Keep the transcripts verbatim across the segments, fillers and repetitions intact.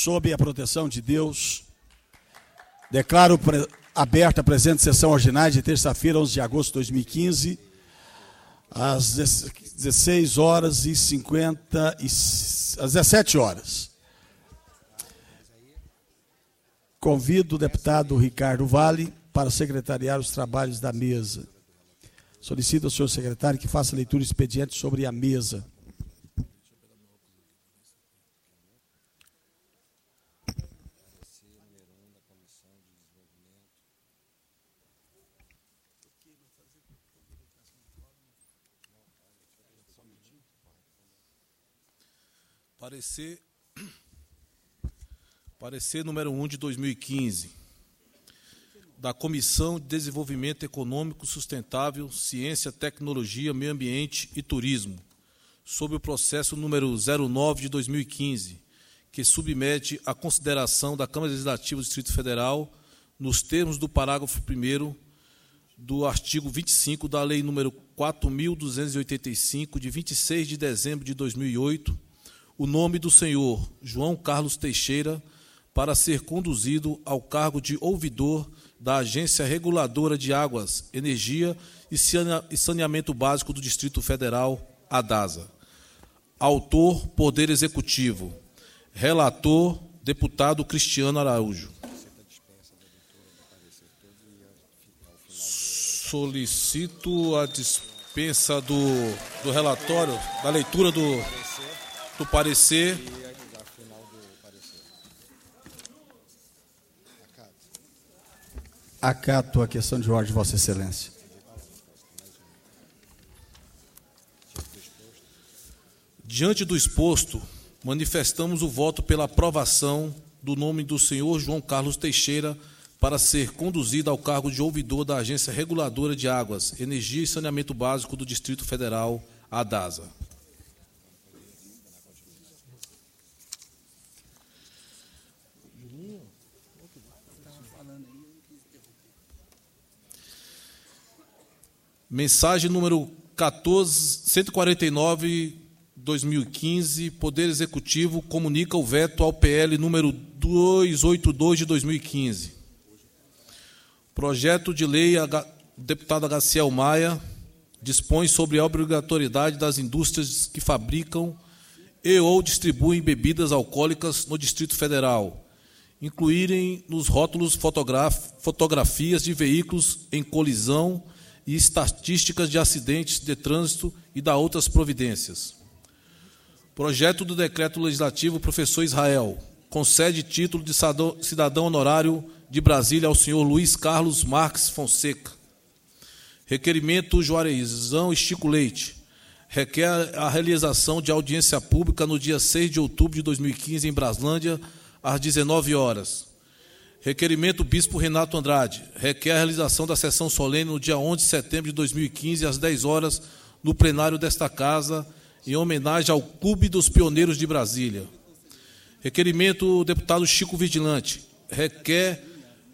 sob a proteção de Deus, declaro pre- aberta a presente sessão ordinária de terça-feira, onze de agosto de dois mil e quinze, às dezesseis horas e cinquenta e às dezessete horas. Convido o deputado Ricardo Vale para secretariar os trabalhos da mesa. Solicito ao senhor secretário que faça leitura do expediente sobre a mesa. Parecer, parecer número um de dois mil e quinze, da Comissão de Desenvolvimento Econômico Sustentável, Ciência, Tecnologia, Meio Ambiente e Turismo, sobre o processo número zero nove de dois mil e quinze, que submete à consideração da Câmara Legislativa do Distrito Federal, nos termos do parágrafo primeiro do artigo vinte e cinco da Lei número quatro mil duzentos e oitenta e cinco, de vinte e seis de dezembro de dois mil e oito, o nome do senhor João Carlos Teixeira para ser conduzido ao cargo de ouvidor da Agência Reguladora de Águas, Energia e Saneamento Básico do Distrito Federal, ADASA. Autor, Poder Executivo. Relator, deputado Cristiano Araújo. Solicito a dispensa do, do relatório, da leitura do... do parecer. Acato a questão de ordem de Vossa Excelência. Diante do exposto, manifestamos o voto pela aprovação do nome do senhor João Carlos Teixeira para ser conduzido ao cargo de ouvidor da Agência Reguladora de Águas, Energia e Saneamento Básico do Distrito Federal, ADASA. Mensagem número cento e quarenta e nove, dois mil e quinze, Poder Executivo comunica o veto ao P L número duzentos e oitenta e dois de dois mil e quinze. Projeto de lei, do deputado Agaciel Maia, dispõe sobre a obrigatoriedade das indústrias que fabricam e ou distribuem bebidas alcoólicas no Distrito Federal, incluírem nos rótulos fotograf- fotografias de veículos em colisão e estatísticas de acidentes de trânsito e da outras providências. Projeto do Decreto Legislativo Professor Israel concede título de cidadão honorário de Brasília ao senhor Luiz Carlos Marques Fonseca. Requerimento Juarezão Estico Leite. Requer a realização de audiência pública no dia seis de outubro de dois mil e quinze em Braslândia, às dezenove horas. Requerimento Bispo Renato Andrade. Requer a realização da sessão solene no dia onze de setembro de dois mil e quinze, às dez horas, no plenário desta Casa, em homenagem ao Clube dos Pioneiros de Brasília. Requerimento deputado Chico Vigilante. Requer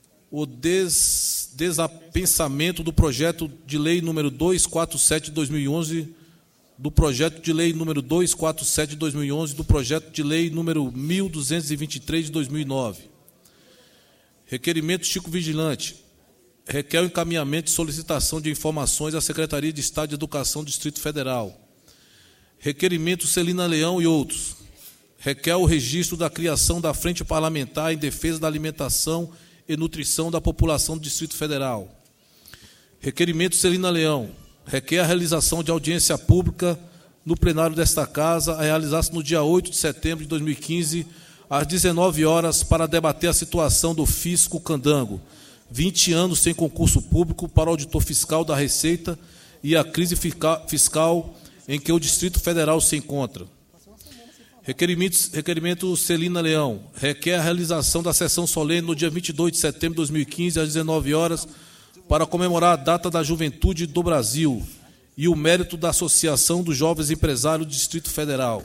o des, desapensamento do projeto de lei número duzentos e quarenta e sete de dois mil e onze, do projeto de lei número duzentos e quarenta e sete de dois mil e onze, do projeto de lei número mil duzentos e vinte e três de dois mil e nove. Requerimento Chico Vigilante. Requer o encaminhamento de solicitação de informações à Secretaria de Estado de Educação do Distrito Federal. Requerimento Celina Leão e outros. Requer o registro da criação da Frente Parlamentar em Defesa da Alimentação e Nutrição da População do Distrito Federal. Requerimento Celina Leão. Requer a realização de audiência pública no plenário desta Casa, a realizar-se no dia oito de setembro de dois mil e quinze, às dezenove horas, para debater a situação do Fisco Candango, vinte anos sem concurso público para o auditor fiscal da Receita e a crise fiscal em que o Distrito Federal se encontra. Requerimento, requerimento Celina Leão. Requer a realização da sessão solene no dia vinte e dois de setembro de dois mil e quinze, às dezenove horas, para comemorar a data da juventude do Brasil e o mérito da Associação dos Jovens Empresários do Distrito Federal.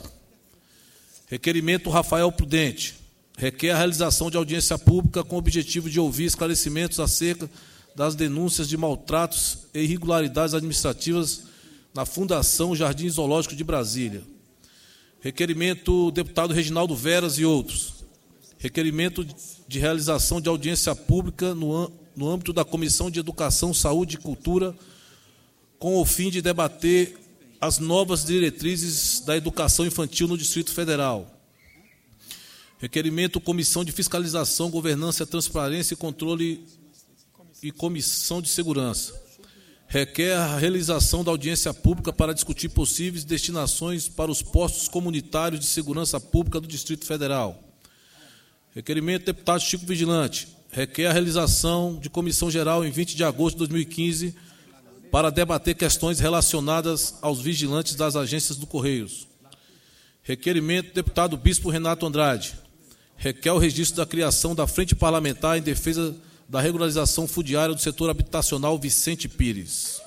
Requerimento Rafael Prudente. Requer a realização de audiência pública com o objetivo de ouvir esclarecimentos acerca das denúncias de maltratos e irregularidades administrativas na Fundação Jardim Zoológico de Brasília. Requerimento deputado Reginaldo Veras e outros. Requerimento de realização de audiência pública no, no âmbito da Comissão de Educação, Saúde e Cultura, com o fim de debater as novas diretrizes da educação infantil no Distrito Federal. Requerimento Comissão de Fiscalização, Governança, Transparência e Controle e Comissão de Segurança. Requer a realização da audiência pública para discutir possíveis destinações para os postos comunitários de segurança pública do Distrito Federal. Requerimento do deputado Chico Vigilante. Requer a realização de comissão geral em vinte de agosto de dois mil e quinze para debater questões relacionadas aos vigilantes das agências do Correios. Requerimento do deputado Bispo Renato Andrade. Requer o registro da criação da Frente Parlamentar em defesa da regularização fundiária do setor habitacional Vicente Pires.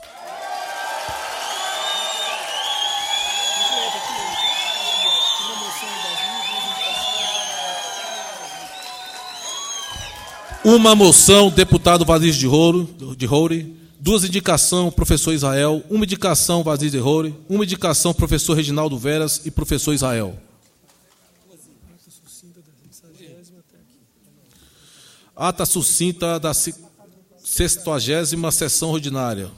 Uma moção, deputado Vazis de Roure. Duas indicações, professor Israel. Uma indicação, Vazis de Roure. Uma indicação, professor Reginaldo Veras e professor Israel. Ata sucinta da sexagésima sessão ordinária,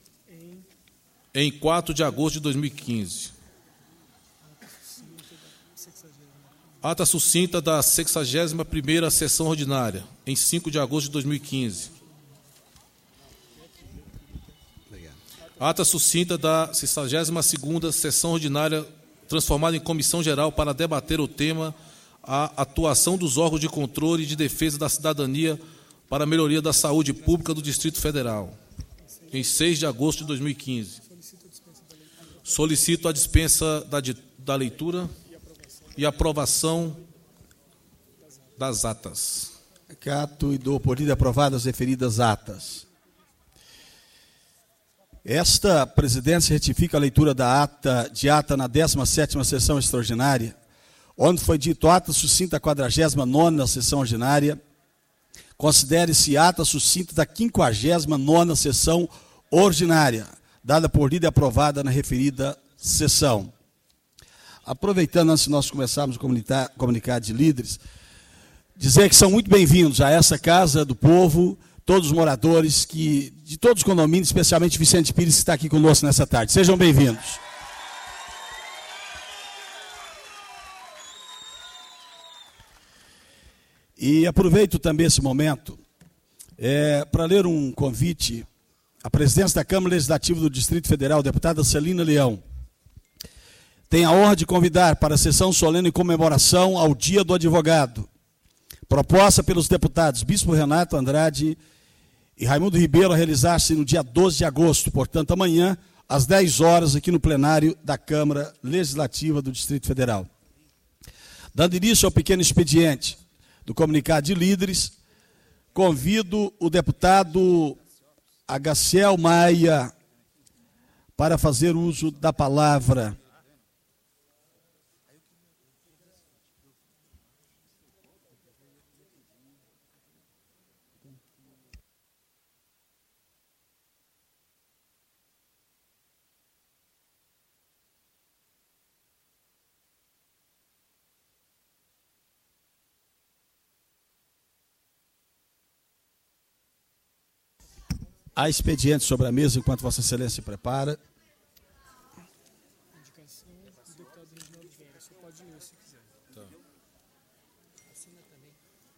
em quatro de agosto de dois mil e quinze. Ata sucinta da sexagésima primeira sessão ordinária, em cinco de agosto de dois mil e quinze. Ata sucinta da sexagésima segunda sessão ordinária, transformada em comissão geral para debater o tema a atuação dos órgãos de controle e de defesa da cidadania para a melhoria da saúde pública do Distrito Federal, em seis de agosto de dois mil e quinze. Solicito a dispensa da, da leitura e aprovação das atas. Acato e dou por lida aprovadas as referidas atas. Esta presidência retifica a leitura da ata de ata na décima sétima sessão extraordinária, onde foi dito ata sucinta da quadragésima nona sessão ordinária, considere-se ata sucinta da quinquagésima nona sessão ordinária, dada por lida e aprovada na referida sessão. Aproveitando, antes de nós começarmos o comunicado de líderes, dizer que são muito bem-vindos a essa Casa do Povo, todos os moradores que, de todos os condomínios, especialmente Vicente Pires, que está aqui conosco nessa tarde. Sejam bem-vindos. E aproveito também esse momento é, para ler um convite à presidência da Câmara Legislativa do Distrito Federal, deputada Celina Leão. Tem a honra de convidar para a sessão solene em comemoração ao Dia do Advogado, proposta pelos deputados Bispo Renato Andrade e Raimundo Ribeiro, a realizar-se no dia doze de agosto, portanto, amanhã, às dez horas, aqui no plenário da Câmara Legislativa do Distrito Federal. Dando início ao pequeno expediente do comunicado de líderes, convido o deputado Agaciel Maia para fazer uso da palavra. Há expediente sobre a mesa enquanto Vossa Excelência se prepara. Indicação do deputado Reginaldo Veras. Você pode ler se quiser. Tá. Assina também.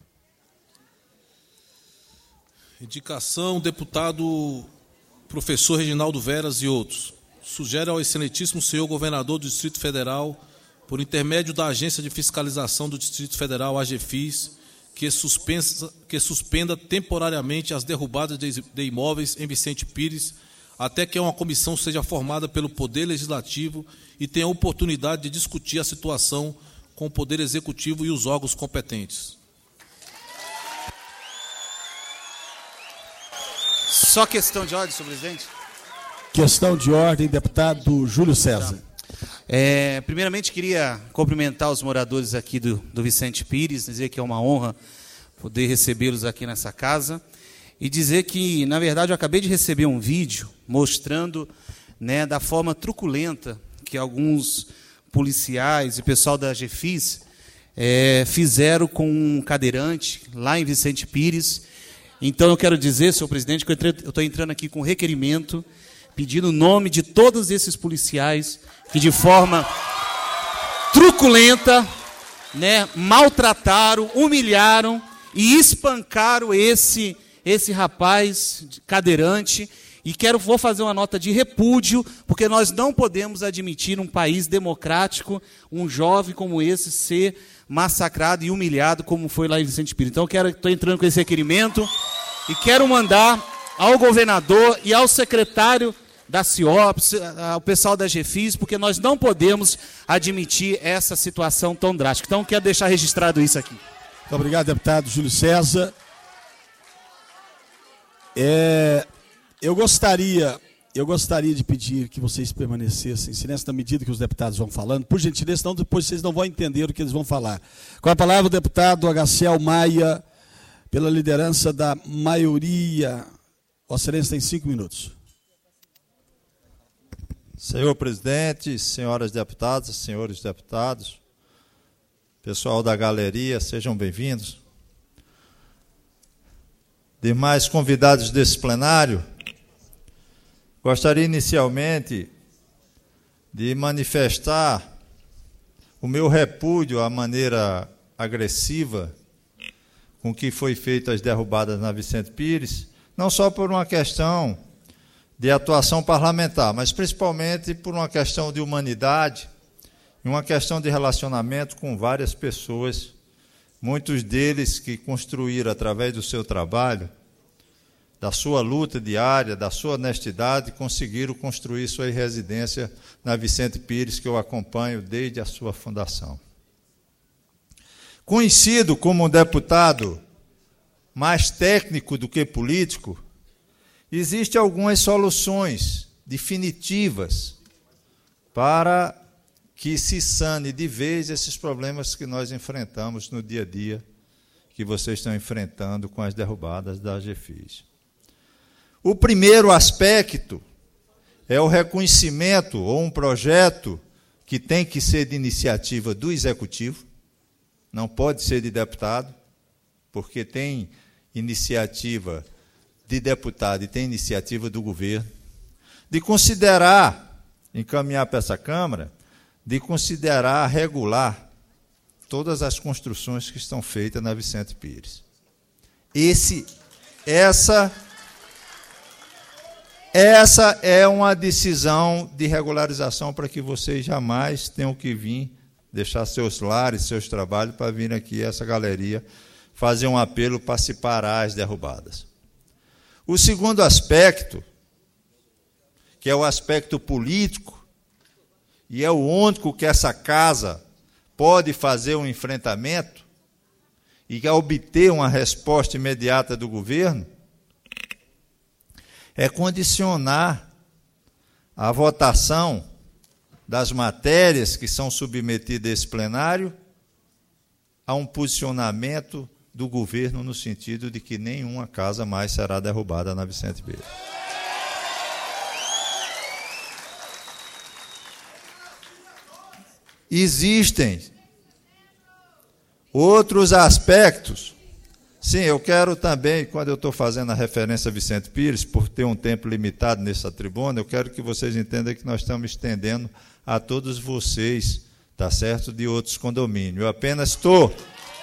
Indicação, deputado professor Reginaldo Veras e outros. Sugere ao excelentíssimo senhor governador do Distrito Federal, por intermédio da Agência de Fiscalização do Distrito Federal, AGFIS, que, suspensa, que suspenda temporariamente as derrubadas de, de imóveis em Vicente Pires, até que uma comissão seja formada pelo Poder Legislativo e tenha a oportunidade de discutir a situação com o Poder Executivo e os órgãos competentes. Só questão de ordem, senhor presidente. Questão de ordem, deputado Júlio César. É, primeiramente, queria cumprimentar os moradores aqui do, do Vicente Pires, dizer que é uma honra poder recebê-los aqui nessa casa, e dizer que, na verdade, eu acabei de receber um vídeo mostrando, né, da forma truculenta que alguns policiais e pessoal da AGFIS é, fizeram com um cadeirante lá em Vicente Pires. Então eu quero dizer, senhor presidente, que eu estou entrando aqui com requerimento, pedindo o nome de todos esses policiais que de forma truculenta, né, maltrataram, humilharam e espancaram esse, esse rapaz cadeirante. E quero, vou fazer uma nota de repúdio, porque nós não podemos admitir um país democrático, um jovem como esse ser massacrado e humilhado como foi lá em Vicente Pires. Então eu estou entrando com esse requerimento e quero mandar ao governador e ao secretário da CIOPS, ao pessoal da GEFIS, porque nós não podemos admitir essa situação tão drástica. Então quero deixar registrado isso aqui. Muito obrigado, deputado Júlio César. É... Eu gostaria, eu gostaria de pedir que vocês permanecessem em silêncio na medida que os deputados vão falando. Por gentileza, senão depois vocês não vão entender o que eles vão falar. Com a palavra o deputado Agaciel Maia, pela liderança da maioria. Vossa Excelência tem cinco minutos. Senhor presidente, senhoras deputadas, senhores deputados, pessoal da galeria, sejam bem-vindos. Demais convidados desse plenário, gostaria inicialmente de manifestar o meu repúdio à maneira agressiva com que foi feita as derrubadas na Vicente Pires, não só por uma questão de atuação parlamentar, mas principalmente por uma questão de humanidade e uma questão de relacionamento com várias pessoas, muitos deles que construíram através do seu trabalho, da sua luta diária, da sua honestidade, conseguiram construir sua residência na Vicente Pires, que eu acompanho desde a sua fundação. Conhecido como um deputado mais técnico do que político, existem algumas soluções definitivas para que se sane de vez esses problemas que nós enfrentamos no dia a dia, que vocês estão enfrentando com as derrubadas da GEFIS. O primeiro aspecto é o reconhecimento ou um projeto que tem que ser de iniciativa do Executivo, não pode ser de deputado, porque tem iniciativa de deputado e tem iniciativa do governo, de considerar, encaminhar para essa Câmara, de considerar regular todas as construções que estão feitas na Vicente Pires. Esse, essa... Essa é uma decisão de regularização para que vocês jamais tenham que vir deixar seus lares, seus trabalhos, para vir aqui essa galeria fazer um apelo para se parar as derrubadas. O segundo aspecto, que é o aspecto político, e é o único que essa casa pode fazer um enfrentamento e obter uma resposta imediata do governo, é condicionar a votação das matérias que são submetidas a esse plenário a um posicionamento do governo no sentido de que nenhuma casa mais será derrubada na Vicente Pires. Existem outros aspectos. Sim, eu quero também, quando eu estou fazendo a referência a Vicente Pires, por ter um tempo limitado nessa tribuna, eu quero que vocês entendam que nós estamos estendendo a todos vocês, tá certo, de outros condomínios. Eu apenas estou,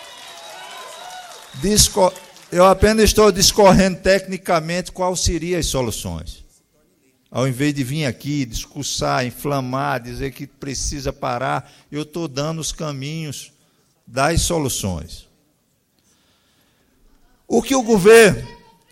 discor- eu apenas estou discorrendo tecnicamente quais seriam as soluções. Ao invés de vir aqui, discursar, inflamar, dizer que precisa parar, eu estou dando os caminhos das soluções. O que o governo,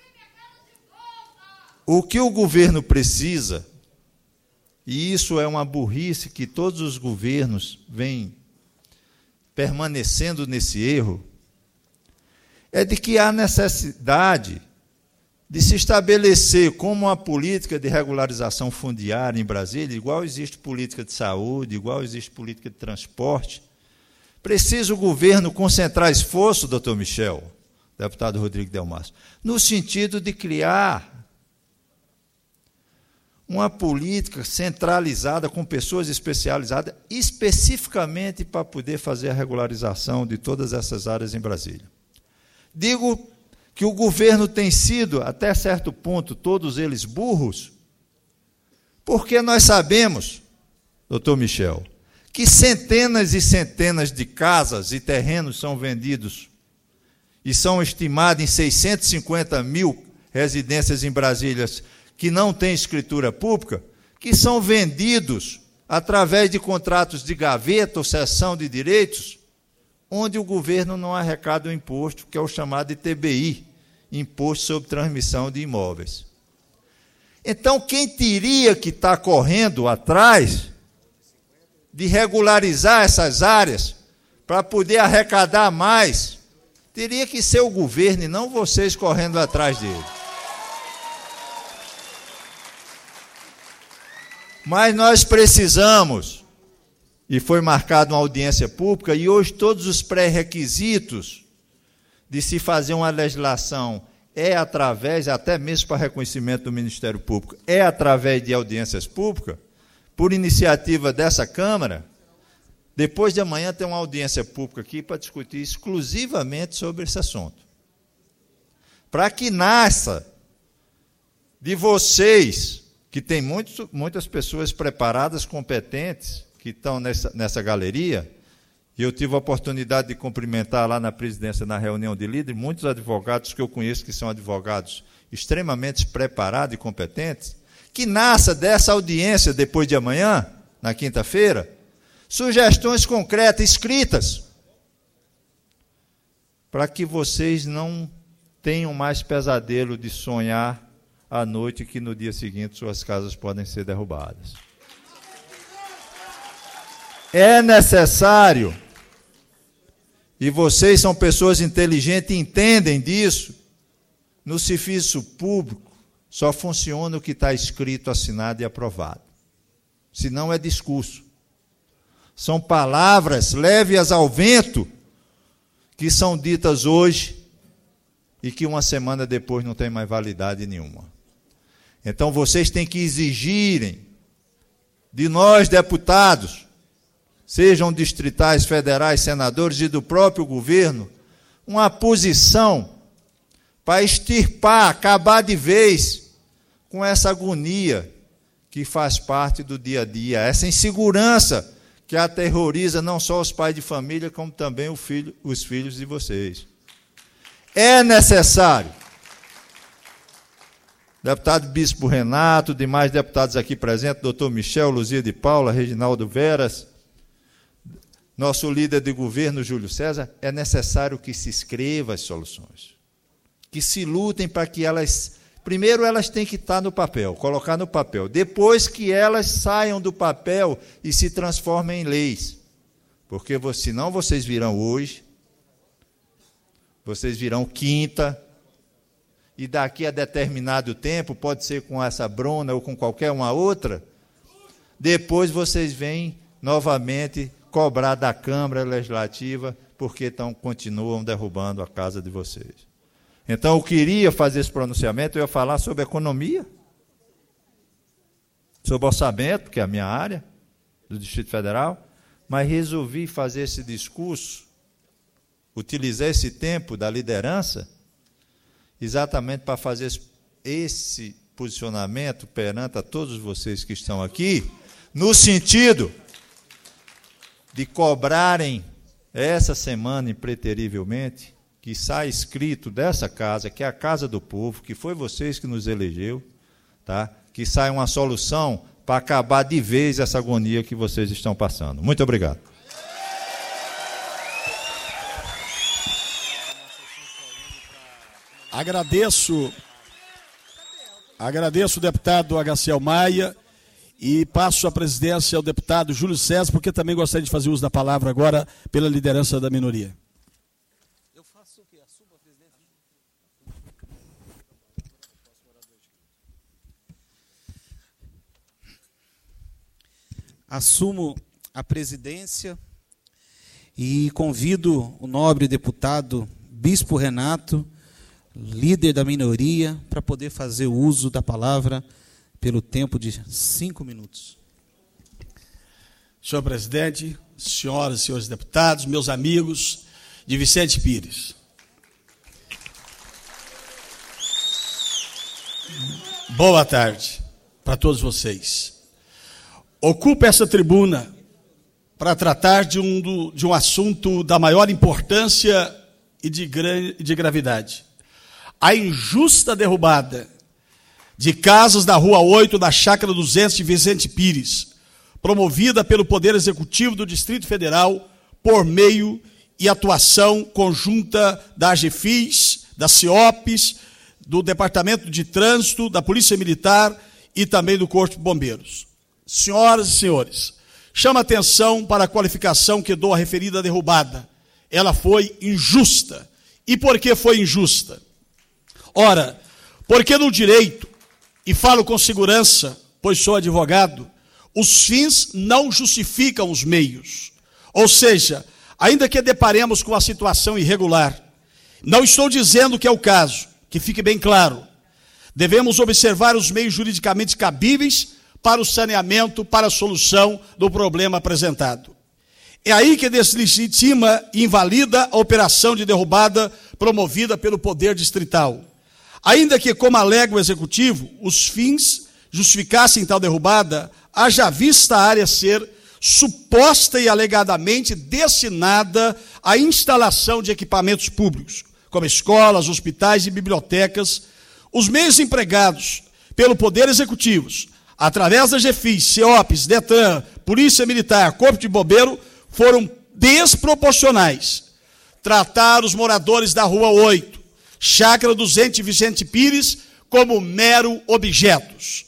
o que o governo precisa, e isso é uma burrice que todos os governos vêm permanecendo nesse erro, é de que há necessidade de se estabelecer como uma política de regularização fundiária em Brasília, igual existe política de saúde, igual existe política de transporte. Precisa o governo concentrar esforço, doutor Michel, deputado Rodrigo Delmasso, no sentido de criar uma política centralizada com pessoas especializadas, especificamente para poder fazer a regularização de todas essas áreas em Brasília. Digo que o governo tem sido, até certo ponto, todos eles burros, porque nós sabemos, doutor Michel, que centenas e centenas de casas e terrenos são vendidos e são estimados em seiscentos e cinquenta mil residências em Brasília que não têm escritura pública, que são vendidos através de contratos de gaveta ou cessão de direitos, onde o governo não arrecada o imposto, que é o chamado de T B I, Imposto sobre Transmissão de Imóveis. Então, quem teria que estar correndo atrás de regularizar essas áreas para poder arrecadar mais, teria que ser o governo e não vocês correndo atrás dele. Mas nós precisamos, e foi marcada uma audiência pública, e hoje todos os pré-requisitos de se fazer uma legislação é através, até mesmo para reconhecimento do Ministério Público, é através de audiências públicas, por iniciativa dessa Câmara. Depois de amanhã tem uma audiência pública aqui para discutir exclusivamente sobre esse assunto. Para que nasça de vocês, que tem muitos, muitas pessoas preparadas, competentes, que estão nessa, nessa galeria, e eu tive a oportunidade de cumprimentar lá na presidência, na reunião de líderes, muitos advogados que eu conheço que são advogados extremamente preparados e competentes, que nasça dessa audiência depois de amanhã, na quinta-feira, sugestões concretas, escritas, para que vocês não tenham mais pesadelo de sonhar à noite que no dia seguinte suas casas podem ser derrubadas. É necessário, e vocês são pessoas inteligentes e entendem disso, no serviço público só funciona o que está escrito, assinado e aprovado. Senão é discurso. São palavras, leve-as ao vento, que são ditas hoje e que uma semana depois não tem mais validade nenhuma. Então vocês têm que exigirem de nós, deputados, sejam distritais, federais, senadores e do próprio governo, uma posição para extirpar, acabar de vez com essa agonia que faz parte do dia a dia, essa insegurança que aterroriza não só os pais de família, como também o filho, os filhos de vocês. É necessário. Deputado Bispo Renato, demais deputados aqui presentes, doutor Michel, Luzia de Paula, Reginaldo Veras, nosso líder de governo, Júlio César, é necessário que se escreva as soluções, que se lutem para que elas, primeiro elas têm que estar no papel, colocar no papel, depois que elas saiam do papel e se transformem em leis, porque senão vocês virão hoje, vocês virão quinta, e daqui a determinado tempo, pode ser com essa Bruna ou com qualquer uma outra, depois vocês vêm novamente cobrar da Câmara Legislativa, porque então continuam derrubando a casa de vocês. Então, eu queria fazer esse pronunciamento, eu ia falar sobre economia, sobre orçamento, que é a minha área, do Distrito Federal, mas resolvi fazer esse discurso, utilizar esse tempo da liderança, exatamente para fazer esse posicionamento perante a todos vocês que estão aqui, no sentido de cobrarem essa semana, impreterivelmente, que sai escrito dessa casa, que é a casa do povo, que foi vocês que nos elegeu, tá? Que sai uma solução para acabar de vez essa agonia que vocês estão passando. Muito obrigado. Agradeço, agradeço o deputado Agaciel Maia e passo a presidência ao deputado Júlio César, porque também gostaria de fazer uso da palavra agora pela liderança da minoria. Eu faço o quê? Assumo a presidência? Assumo a presidência e convido o nobre deputado Bispo Renato, líder da minoria, para poder fazer uso da palavra pelo tempo de cinco minutos. Senhor presidente, senhoras e senhores deputados, meus amigos de Vicente Pires. Boa tarde para todos vocês. Ocupo essa tribuna para tratar de um, do, de um assunto da maior importância e de, de gravidade. A injusta derrubada de casas da Rua oito, da Chácara duzentos de Vicente Pires, promovida pelo Poder Executivo do Distrito Federal por meio e atuação conjunta da AGFIS, da CIOPS, do Departamento de Trânsito, da Polícia Militar e também do Corpo de Bombeiros. Senhoras e senhores, chama atenção para a qualificação que dou à referida derrubada. Ela foi injusta. E por que foi injusta? Ora, porque no direito, e falo com segurança, pois sou advogado, os fins não justificam os meios. Ou seja, ainda que deparemos com a situação irregular, não estou dizendo que é o caso, que fique bem claro, devemos observar os meios juridicamente cabíveis para o saneamento, para a solução do problema apresentado. É aí que deslegitima e invalida a operação de derrubada promovida pelo Poder Distrital. Ainda que, como alega o Executivo, os fins justificassem tal derrubada, haja vista a área ser suposta e alegadamente destinada à instalação de equipamentos públicos, como escolas, hospitais e bibliotecas, os meios empregados pelo Poder Executivo, através da AGFIS, CIOPS, DETRAN, Polícia Militar, Corpo de Bombeiro, foram desproporcionais. Tratar os moradores da Rua oito, Chácara duzentos de Vicente Pires, como mero objetos.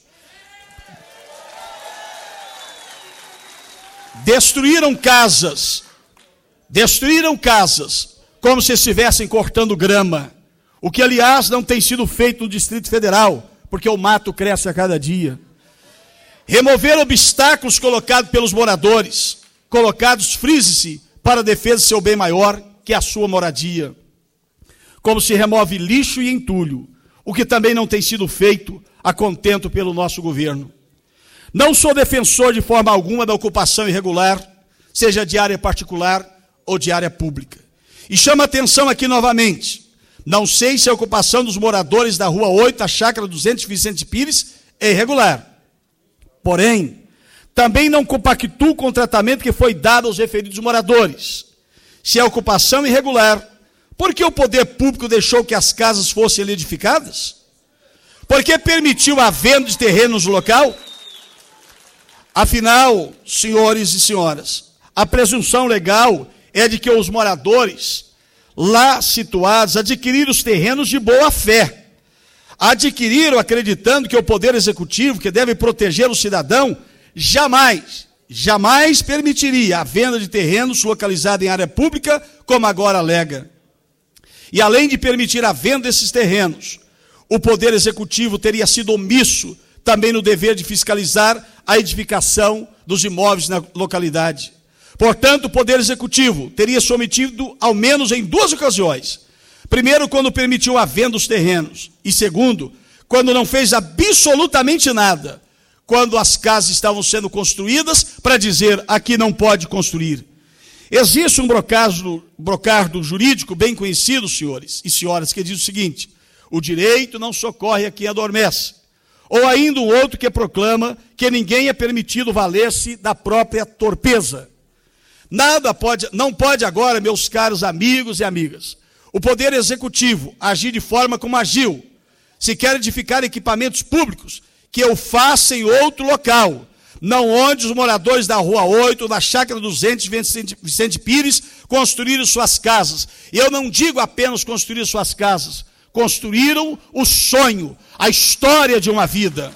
Destruíram casas, destruíram casas, como se estivessem cortando grama, o que, aliás, não tem sido feito no Distrito Federal, porque o mato cresce a cada dia. Remover obstáculos colocados pelos moradores, colocados, frise-se, para a defesa do seu bem maior, que é a sua moradia. Como se remove lixo e entulho, o que também não tem sido feito a contento pelo nosso governo. Não sou defensor de forma alguma da ocupação irregular, seja de área particular ou de área pública. E chama atenção aqui novamente, não sei se a ocupação dos moradores da Rua oito, a Chácara duzentos de Vicente Pires, é irregular. Porém, também não compactuo com o tratamento que foi dado aos referidos moradores. Se a ocupação é irregular, por que o poder público deixou que as casas fossem ali edificadas? Por que permitiu a venda de terrenos no local? Afinal, senhores e senhoras, a presunção legal é de que os moradores lá situados adquiriram os terrenos de boa fé. Adquiriram acreditando que o Poder Executivo, que deve proteger o cidadão, jamais, jamais permitiria a venda de terrenos localizados em área pública, como agora alega. E além de permitir a venda desses terrenos, o Poder Executivo teria sido omisso também no dever de fiscalizar a edificação dos imóveis na localidade. Portanto, o Poder Executivo teria se omitido ao menos em duas ocasiões. Primeiro, quando permitiu a venda dos terrenos. E segundo, quando não fez absolutamente nada, quando as casas estavam sendo construídas, para dizer, aqui não pode construir. Existe um brocardo, brocardo jurídico bem conhecido, senhores e senhoras, que diz o seguinte: o direito não socorre a quem adormece. Ou ainda um outro que proclama que ninguém é permitido valer-se da própria torpeza. Nada pode, não pode agora, meus caros amigos e amigas, o Poder Executivo agir de forma como agiu. Se quer edificar equipamentos públicos, que eu faça em outro local, não onde os moradores da Rua oito, da Chácara duzentos de Vicente, Vicente Pires, construíram suas casas. E eu não digo apenas construir suas casas, construíram o sonho, a história de uma vida.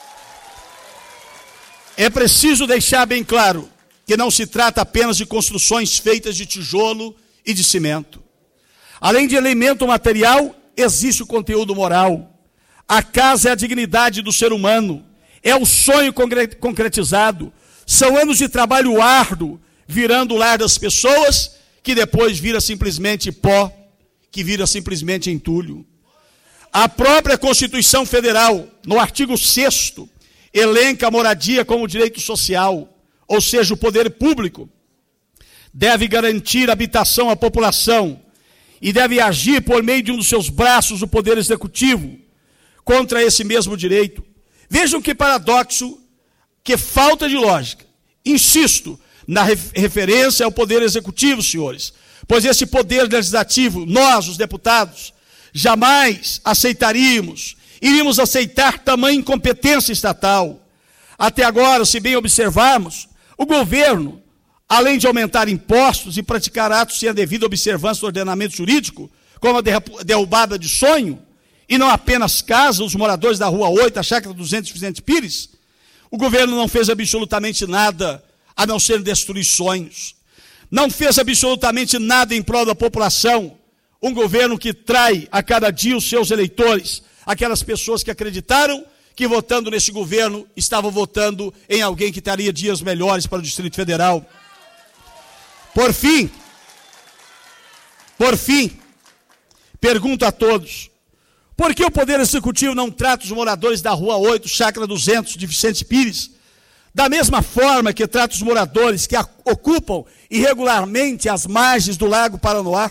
É preciso deixar bem claro que não se trata apenas de construções feitas de tijolo e de cimento. Além de elemento material, existe o conteúdo moral. A casa é a dignidade do ser humano, é o sonho concretizado. São anos de trabalho árduo, virando o lar das pessoas, que depois vira simplesmente pó, que vira simplesmente entulho. A própria Constituição Federal, no artigo sexto, elenca a moradia como direito social, ou seja, o poder público deve garantir habitação à população e deve agir por meio de um dos seus braços, o poder executivo, contra esse mesmo direito. Vejam que paradoxo, que falta de lógica. Insisto na referência ao poder executivo, senhores, pois esse poder legislativo, nós, os deputados, jamais aceitaríamos, iríamos aceitar tamanha incompetência estatal. Até agora, se bem observarmos, o governo, além de aumentar impostos e praticar atos sem a devida observância do ordenamento jurídico, como a derrubada de sonho, e não apenas casa, os moradores da Rua oito, a Chácara duzentos Vicente Pires, o governo não fez absolutamente nada a não ser destruir sonhos. Não fez absolutamente nada em prol da população. Um governo que trai a cada dia os seus eleitores, aquelas pessoas que acreditaram que votando nesse governo estavam votando em alguém que traria dias melhores para o Distrito Federal. Por fim, por fim, pergunto a todos, por que o Poder Executivo não trata os moradores da Rua oito, Chácara duzentos de Vicente Pires, da mesma forma que trata os moradores que ocupam irregularmente as margens do Lago Paranoá?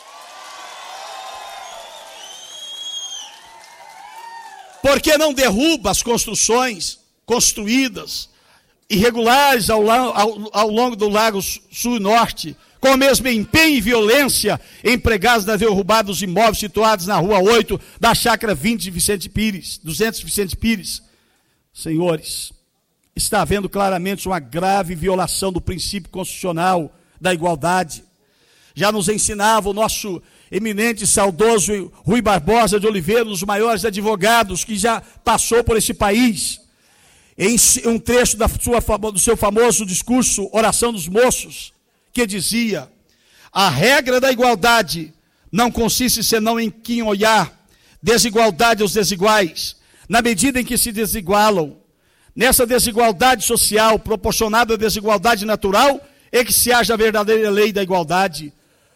Por que não derruba as construções construídas, irregulares ao, ao, ao longo do Lago Sul e Norte, com o mesmo empenho e violência empregados na derrubada dos imóveis situados na Rua oito da Chácara vinte de Vicente Pires, duzentos de Vicente Pires? Senhores, está havendo claramente uma grave violação do princípio constitucional da igualdade. Já nos ensinava o nosso eminente e saudoso Rui Barbosa de Oliveira, um dos maiores advogados que já passou por esse país, em um trecho da sua, do seu famoso discurso Oração dos Moços, que dizia: a regra da igualdade não consiste senão em quinhoar desigualdade aos desiguais, na medida em que se desigualam. Nessa desigualdade social proporcionada à desigualdade natural é que se haja a verdadeira lei da igualdade.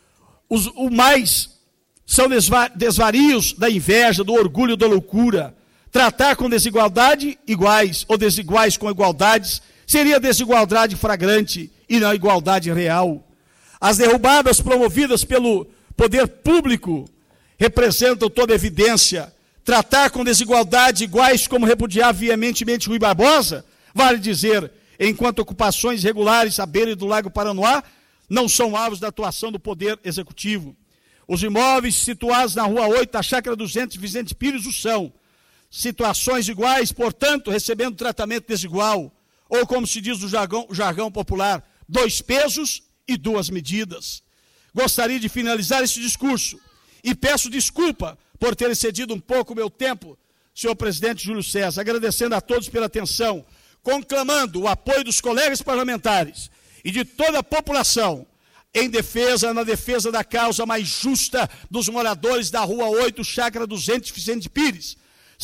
Os, o mais são desva, desvarios da inveja, do orgulho, da loucura. Tratar com desigualdade iguais ou desiguais com igualdades seria desigualdade flagrante e não igualdade real. As derrubadas promovidas pelo poder público representam toda evidência. Tratar com desigualdade iguais, como repudiava veementemente Rui Barbosa, vale dizer, enquanto ocupações regulares à beira do Lago Paranoá não são alvos da atuação do Poder Executivo. Os imóveis situados na Rua oito, da Chácara duzentos, Vicente Pires, o são. Situações iguais, portanto, recebendo tratamento desigual, ou como se diz no jargão, jargão popular, dois pesos e duas medidas. Gostaria de finalizar esse discurso e peço desculpa por ter excedido um pouco o meu tempo, senhor presidente Júlio César, agradecendo a todos pela atenção, conclamando o apoio dos colegas parlamentares e de toda a população em defesa, na defesa da causa mais justa dos moradores da Rua oito, Chácara duzentos, Vicente Pires.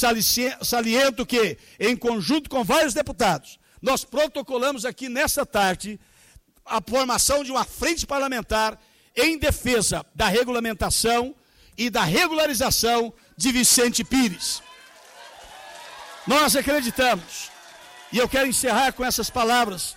Saliento que, em conjunto com vários deputados, nós protocolamos aqui nesta tarde a formação de uma frente parlamentar em defesa da regulamentação e da regularização de Vicente Pires. Nós acreditamos, e eu quero encerrar com essas palavras,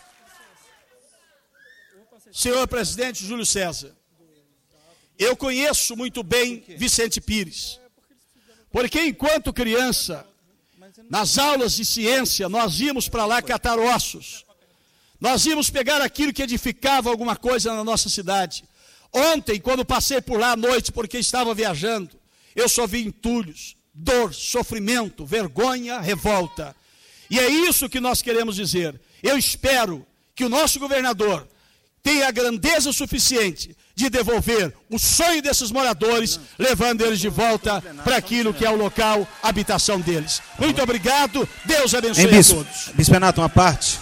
senhor presidente Júlio César, eu conheço muito bem Vicente Pires, porque enquanto criança, nas aulas de ciência, nós íamos para lá catar ossos, nós íamos pegar aquilo que edificava alguma coisa na nossa cidade. Ontem, quando passei por lá à noite, porque estava viajando, eu só vi entulhos, dor, sofrimento, vergonha, revolta. E é isso que nós queremos dizer. Eu espero que o nosso governador tenha a grandeza suficiente de devolver o sonho desses moradores, levando eles de volta para aquilo que é o local, a habitação deles. Muito obrigado, Deus abençoe Ei, bispo, a todos. Bispo Renato, uma parte.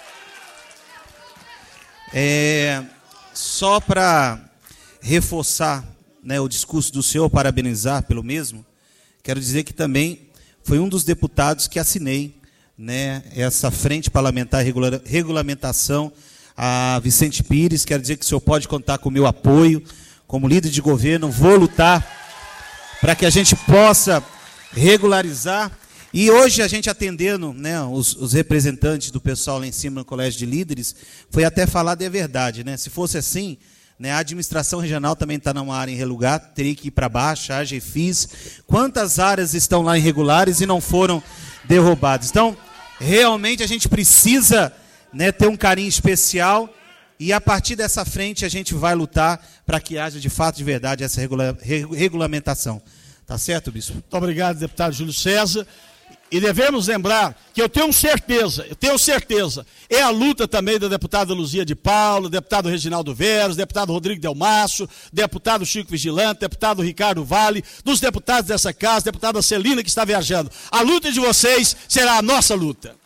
É, só para reforçar, né, o discurso do senhor, parabenizar pelo mesmo, quero dizer que também foi um dos deputados que assinei, né, essa frente parlamentar regular, regulamentação a Vicente Pires. Quero dizer que o senhor pode contar com o meu apoio como líder de governo. Vou lutar para que a gente possa regularizar E hoje a gente atendendo, né, os, os representantes do pessoal lá em cima no Colégio de Líderes, foi até falado e é verdade, né? Se fosse assim, né, a administração regional também está numa área irregular, teria que ir para baixo, a AGFIS. Quantas áreas estão lá irregulares e não foram derrubadas? Então, realmente a gente precisa, né, ter um carinho especial e a partir dessa frente a gente vai lutar para que haja de fato, de verdade, essa regula regulamentação. Tá certo, bispo? Muito obrigado, deputado Júlio César. E devemos lembrar que eu tenho certeza, eu tenho certeza, é a luta também da deputada Luzia de Paulo, deputado Reginaldo Veros, deputado Rodrigo Delmaço, deputado Chico Vigilante, deputado Ricardo Vale, dos deputados dessa casa, deputada Celina que está viajando. A luta de vocês será a nossa luta.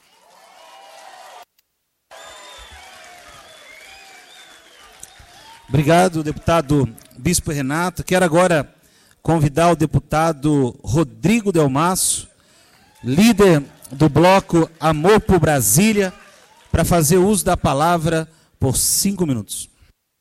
Obrigado, deputado Bispo Renato. Quero agora convidar o deputado Rodrigo Delmaço, líder do bloco Amor por Brasília, para fazer uso da palavra por cinco minutos.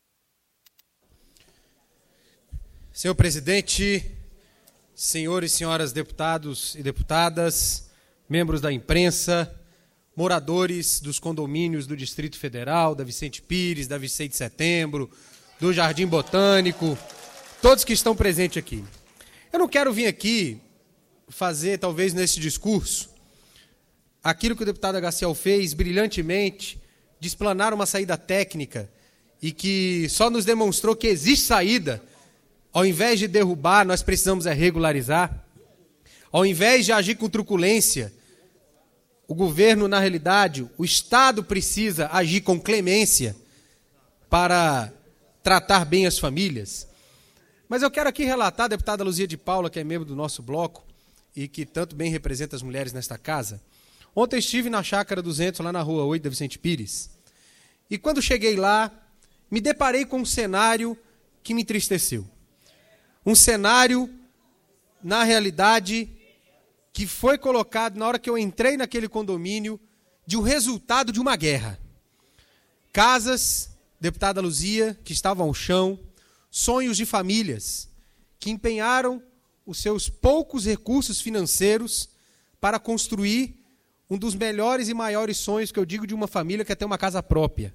Senhor presidente, senhores e senhoras deputados e deputadas, membros da imprensa, moradores dos condomínios do Distrito Federal, da Vicente Pires, da Vicente Setembro, do Jardim Botânico, todos que estão presentes aqui. Eu não quero vir aqui fazer, talvez, nesse discurso, aquilo que o deputado Agaciel fez brilhantemente, de explanar uma saída técnica e que só nos demonstrou que existe saída. Ao invés de derrubar, nós precisamos é regularizar. Ao invés de agir com truculência, o governo, na realidade, o Estado precisa agir com clemência para tratar bem as famílias. Mas eu quero aqui relatar a deputada Luzia de Paula, que é membro do nosso bloco e que tanto bem representa as mulheres nesta casa. Ontem estive na Chácara duzentos, lá na Rua oito da Vicente Pires. E quando cheguei lá, me deparei com um cenário que me entristeceu. Um cenário, na realidade, que foi colocado na hora que eu entrei naquele condomínio, de um resultado de uma guerra. Casas, deputada Luzia, que estavam ao chão, sonhos de famílias que empenharam os seus poucos recursos financeiros para construir um dos melhores e maiores sonhos que eu digo de uma família, que é ter uma casa própria.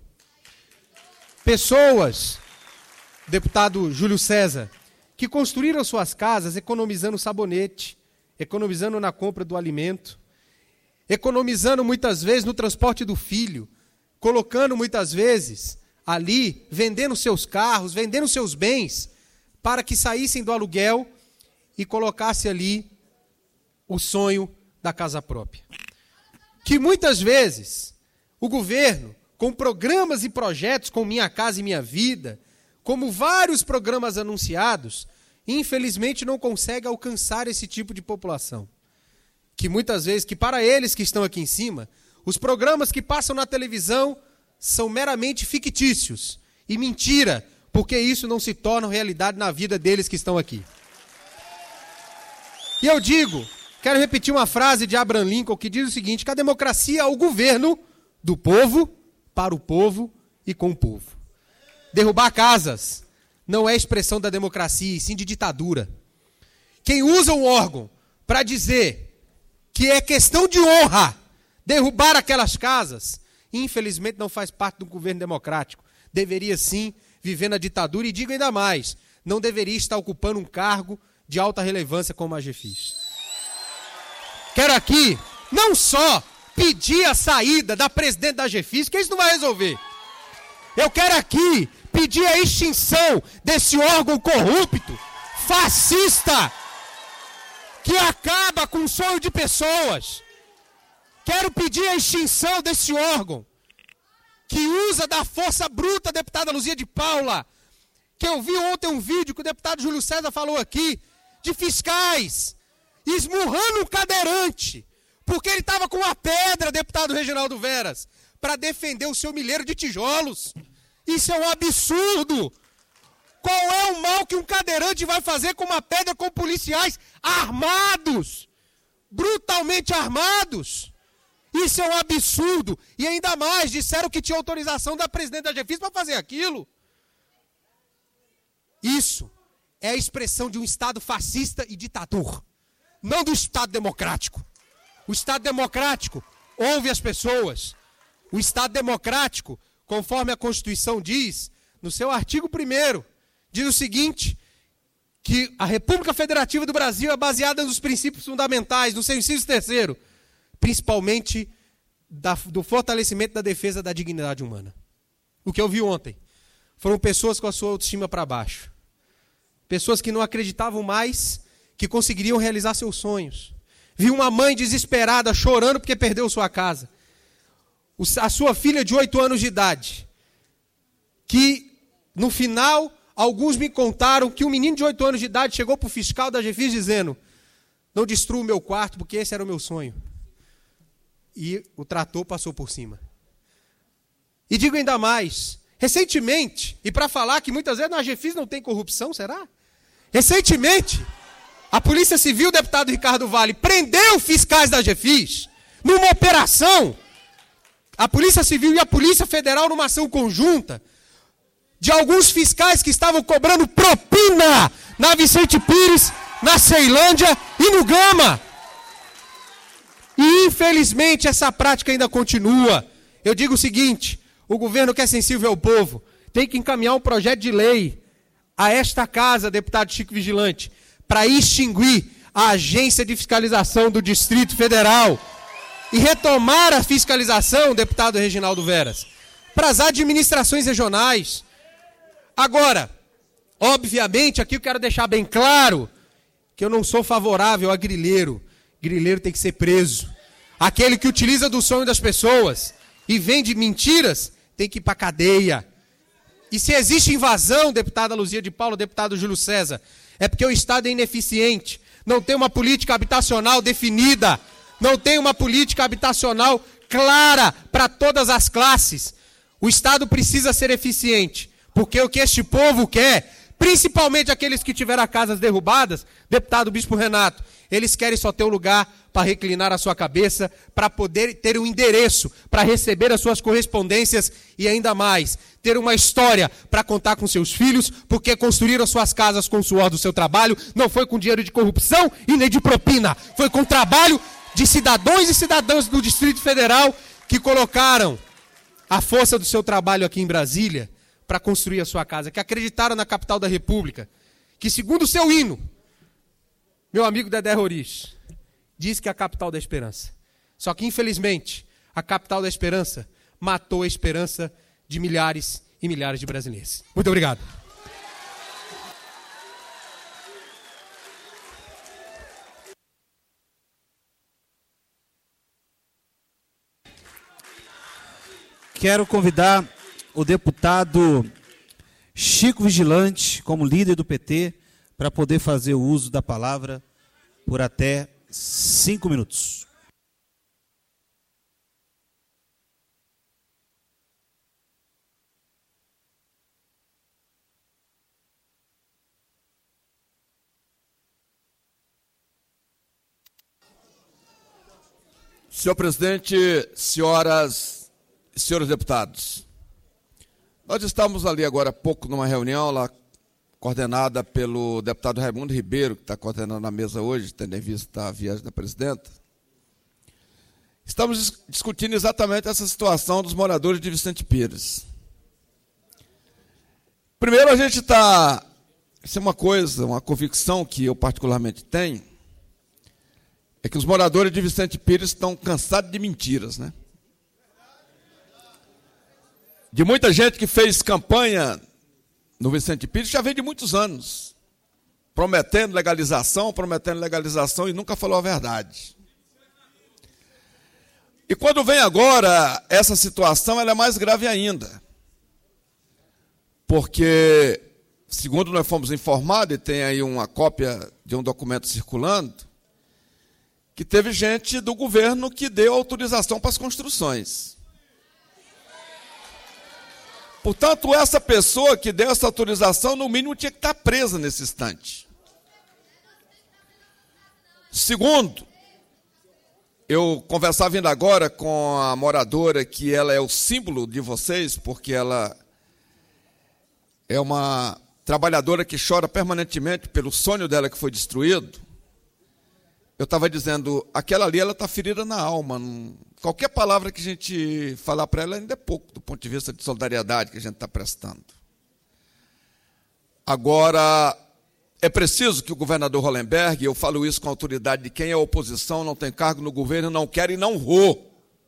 Pessoas, deputado Júlio César, que construíram suas casas economizando sabonete, economizando na compra do alimento, economizando muitas vezes no transporte do filho, colocando muitas vezes ali, vendendo seus carros, vendendo seus bens, para que saíssem do aluguel e colocasse ali o sonho da casa própria. Que muitas vezes o governo, com programas e projetos como Minha Casa e Minha Vida, como vários programas anunciados, infelizmente não consegue alcançar esse tipo de população. Que muitas vezes, que para eles que estão aqui em cima, os programas que passam na televisão são meramente fictícios e mentira, porque isso não se torna realidade na vida deles que estão aqui. E eu digo, quero repetir uma frase de Abraham Lincoln que diz o seguinte, que a democracia é o governo do povo, para o povo e com o povo. Derrubar casas não é expressão da democracia, e sim de ditadura. Quem usa um órgão para dizer que é questão de honra derrubar aquelas casas, infelizmente não faz parte do governo democrático. Deveria sim viver na ditadura e digo ainda mais, não deveria estar ocupando um cargo de alta relevância como a AGFIS. Quero aqui não só pedir a saída da presidente da AGFIS, que isso não vai resolver. Eu quero aqui pedir a extinção desse órgão corrupto, fascista, que acaba com o sonho de pessoas. Quero pedir a extinção desse órgão, que usa da força bruta, a deputada Luzia de Paula, que eu vi ontem um vídeo que o deputado Júlio César falou aqui, de fiscais, esmurrando um cadeirante, porque ele estava com uma pedra, deputado Reginaldo Veras, para defender o seu milheiro de tijolos. Isso é um absurdo. Qual é o mal que um cadeirante vai fazer com uma pedra com policiais armados, brutalmente armados? Isso é um absurdo. E ainda mais, disseram que tinha autorização da presidente da AGFIS para fazer aquilo. Isso é a expressão de um Estado fascista e ditador, não do Estado democrático. O Estado democrático ouve as pessoas. O Estado democrático, conforme a Constituição diz, no seu artigo primeiro, diz o seguinte, que a República Federativa do Brasil é baseada nos princípios fundamentais, no seu inciso terceiro, principalmente da, do fortalecimento da defesa da dignidade humana. O que eu vi ontem foram pessoas com a sua autoestima para baixo. Pessoas que não acreditavam mais que conseguiriam realizar seus sonhos. Vi uma mãe desesperada, chorando porque perdeu sua casa. A sua filha de oito anos de idade, que no final, alguns me contaram que um menino de oito anos de idade chegou para o fiscal da Gefis dizendo: não destrua o meu quarto, porque esse era o meu sonho. E o trator passou por cima. E digo ainda mais, recentemente, e para falar que muitas vezes na Gefis não tem corrupção, será? Recentemente, a Polícia Civil, o deputado Ricardo Vale, prendeu fiscais da Gefis numa operação. A Polícia Civil e a Polícia Federal numa ação conjunta de alguns fiscais que estavam cobrando propina na Vicente Pires, na Ceilândia e no Gama. E infelizmente essa prática ainda continua. Eu digo o seguinte, o governo que é sensível ao povo tem que encaminhar um projeto de lei a esta casa, deputado Chico Vigilante, para extinguir a agência de fiscalização do Distrito Federal e retomar a fiscalização, deputado Reginaldo Veras, para as administrações regionais. Agora, obviamente, aqui eu quero deixar bem claro que eu não sou favorável a grileiro. Grileiro tem que ser preso. Aquele que utiliza do sonho das pessoas e vende mentiras tem que ir para a cadeia. E se existe invasão, deputada Luzia de Paula, deputado Júlio César, é porque o Estado é ineficiente, não tem uma política habitacional definida, não tem uma política habitacional clara para todas as classes. O Estado precisa ser eficiente, porque o que este povo quer, principalmente aqueles que tiveram casas derrubadas, deputado Bispo Renato, eles querem só ter um lugar para reclinar a sua cabeça, para poder ter um endereço, para receber as suas correspondências e ainda mais, ter uma história para contar com seus filhos, porque construíram suas casas com o suor do seu trabalho, não foi com dinheiro de corrupção e nem de propina, foi com trabalho de cidadãos e cidadãs do Distrito Federal que colocaram a força do seu trabalho aqui em Brasília para construir a sua casa, que acreditaram na capital da República, que segundo o seu hino, meu amigo Dedé Roriz, diz que é a capital da esperança. Só que, infelizmente, a capital da esperança matou a esperança de milhares e milhares de brasileiros. Muito obrigado. Quero convidar o deputado Chico Vigilante, como líder do P T, para poder fazer o uso da palavra por até cinco minutos. Senhor presidente, senhoras e senhores deputados, nós estamos ali agora há pouco numa reunião lá coordenada pelo deputado Raimundo Ribeiro, que está coordenando a mesa hoje, tendo em vista a viagem da presidenta. Estamos discutindo exatamente essa situação dos moradores de Vicente Pires. Primeiro, a gente está... Isso é uma coisa, uma convicção que eu particularmente tenho, é que os moradores de Vicente Pires estão cansados de mentiras, né? De muita gente que fez campanha no Vicente Pires, já vem de muitos anos, prometendo legalização, prometendo legalização e nunca falou a verdade. E quando vem agora, essa situação ela é mais grave ainda. Porque, segundo nós fomos informados, e tem aí uma cópia de um documento circulando, que teve gente do governo que deu autorização para as construções. Portanto, essa pessoa que deu essa autorização, no mínimo, tinha que estar presa nesse instante. Segundo, eu conversava ainda agora com a moradora, que ela é o símbolo de vocês, porque ela é uma trabalhadora que chora permanentemente pelo sonho dela que foi destruído. Eu eu estava dizendo, aquela ali, ela está ferida na alma. Não, qualquer palavra que a gente falar para ela ainda é pouco, do ponto de vista de solidariedade que a gente está prestando. Agora, é preciso que o governador Hollenberg, eu falo isso com a autoridade de quem é oposição, não tem cargo no governo, não quer e não vou.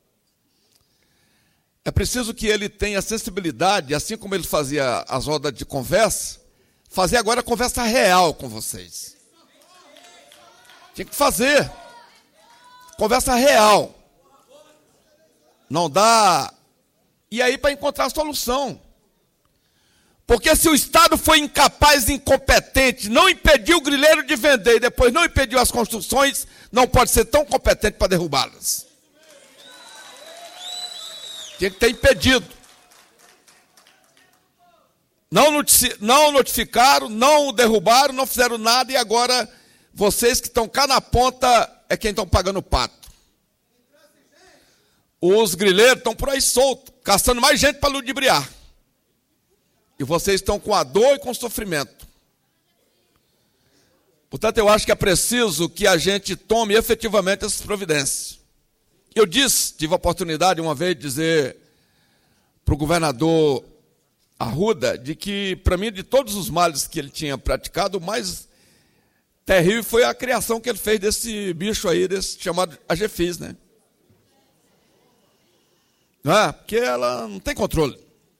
É preciso que ele tenha sensibilidade, assim como ele fazia as rodas de conversa, fazer agora a conversa real com vocês. Tinha que fazer. Conversa real. Não dá. E aí para encontrar a solução. Porque se o Estado foi incapaz e incompetente, não impediu o grileiro de vender e depois não impediu as construções, não pode ser tão competente para derrubá-las. Tinha que ter impedido. Não, notici- não notificaram, não derrubaram, não fizeram nada e agora vocês que estão cá na ponta é quem estão pagando o pato. Os grileiros estão por aí soltos, caçando mais gente para ludibriar. E vocês estão com a dor e com o sofrimento. Portanto, eu acho que é preciso que a gente tome efetivamente essas providências. Eu disse, tive a oportunidade uma vez de dizer para o governador Arruda, de que, para mim, de todos os males que ele tinha praticado, o mais terrível foi a criação que ele fez desse bicho aí, desse chamado Agefis, né? Não é? Porque ela não tem controle.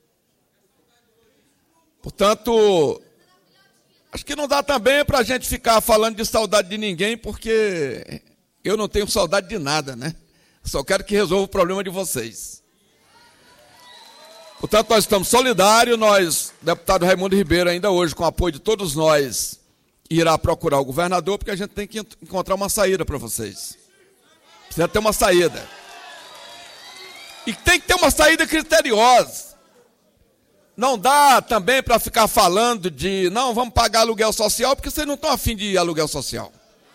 Portanto, acho que não dá também para a gente ficar falando de saudade de ninguém, porque eu não tenho saudade de nada, né? Só quero que resolva o problema de vocês. Portanto, nós estamos solidários, nós, deputado Raimundo Ribeiro, ainda hoje, com o apoio de todos nós, irá procurar o governador, porque a gente tem que encontrar uma saída para vocês. Precisa ter uma saída. E tem que ter uma saída criteriosa. Não dá também para ficar falando de, não, vamos pagar aluguel social, porque vocês não estão afim de aluguel social.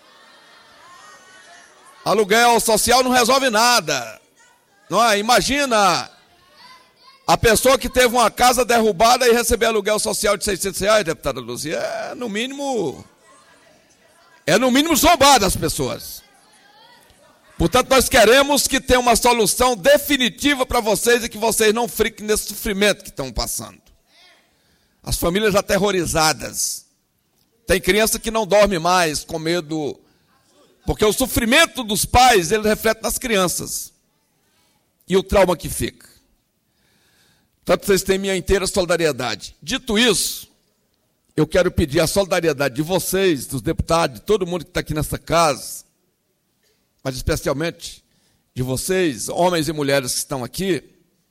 Aluguel social não resolve nada. Não é? Imagina a pessoa que teve uma casa derrubada e receber aluguel social de seiscentos reais, deputada Luzia, é no mínimo, é no mínimo zombar das pessoas. Portanto, nós queremos que tenha uma solução definitiva para vocês e que vocês não fiquem nesse sofrimento que estão passando. As famílias aterrorizadas. Tem criança que não dorme mais com medo, porque o sofrimento dos pais, ele reflete nas crianças. E o trauma que fica. Portanto, vocês têm minha inteira solidariedade. Dito isso, eu quero pedir a solidariedade de vocês, dos deputados, de todo mundo que está aqui nessa casa, mas especialmente de vocês, homens e mulheres que estão aqui.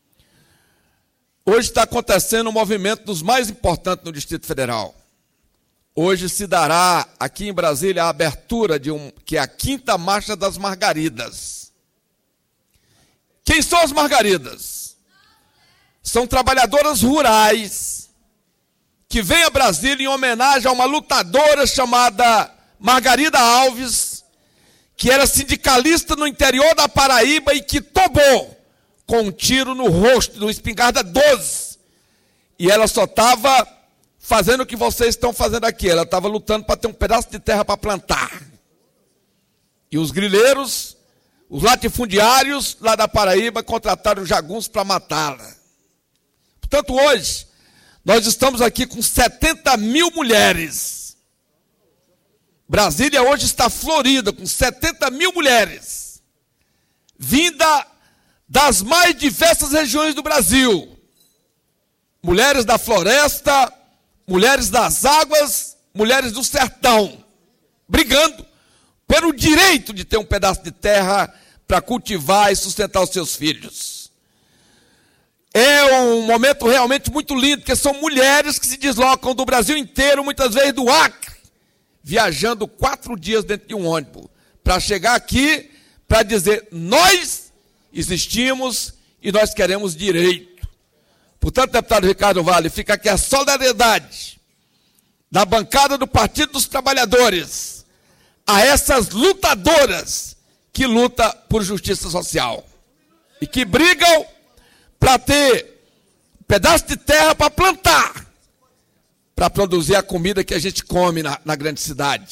Hoje está acontecendo um movimento dos mais importantes no Distrito Federal. Hoje se dará aqui em Brasília a abertura de um, que é a quinta Marcha das Margaridas. Quem são as Margaridas? São trabalhadoras rurais que vêm a Brasília em homenagem a uma lutadora chamada Margarida Alves, que era sindicalista no interior da Paraíba e que tomou com um tiro no rosto, no espingarda doze. E ela só estava fazendo o que vocês estão fazendo aqui. Ela estava lutando para ter um pedaço de terra para plantar. E os grileiros, os latifundiários lá da Paraíba contrataram jagunços para matá-la. Portanto, hoje, nós estamos aqui com setenta mil mulheres. Brasília hoje está florida com setenta mil mulheres, vinda das mais diversas regiões do Brasil. Mulheres da floresta, mulheres das águas, mulheres do sertão, brigando pelo direito de ter um pedaço de terra para cultivar e sustentar os seus filhos. É um momento realmente muito lindo, porque são mulheres que se deslocam do Brasil inteiro, muitas vezes do Acre, viajando quatro dias dentro de um ônibus, para chegar aqui, para dizer, nós existimos e nós queremos direito. Portanto, deputado Ricardo Vale, fica aqui a solidariedade da bancada do Partido dos Trabalhadores a essas lutadoras que lutam por justiça social e que brigam para ter um pedaço de terra para plantar, para produzir a comida que a gente come na, na grande cidade.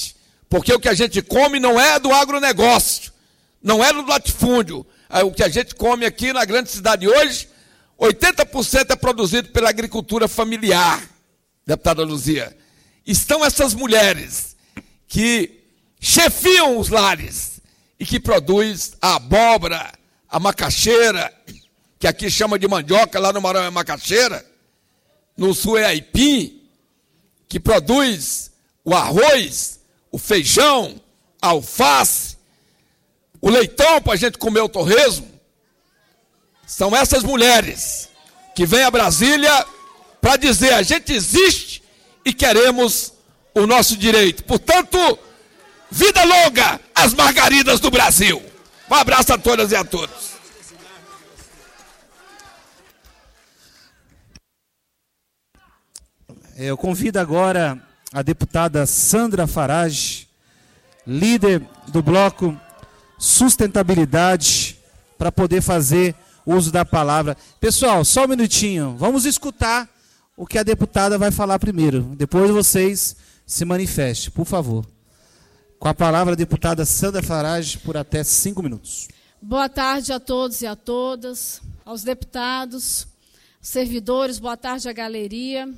Porque o que a gente come não é do agronegócio, não é do latifúndio. O que a gente come aqui na grande cidade hoje, oitenta por cento é produzido pela agricultura familiar, deputada Luzia. Estão essas mulheres que chefiam os lares e que produzem a abóbora, a macaxeira, que aqui chama de mandioca, lá no Maranhão é macaxeira, no sul é aipim, que produz o arroz, o feijão, a alface, o leitão para a gente comer o torresmo. São essas mulheres que vêm a Brasília para dizer: a gente existe e queremos o nosso direito. Portanto, vida longa às margaridas do Brasil. Um abraço a todas e a todos. Eu convido agora a deputada Sandra Farage, líder do bloco Sustentabilidade, para poder fazer uso da palavra. Pessoal, só um minutinho, vamos escutar o que a deputada vai falar primeiro. Depois vocês se manifestem, por favor. Com a palavra a deputada Sandra Farage, por até cinco minutos. Boa tarde a todos e a todas, aos deputados, servidores, boa tarde à galeria.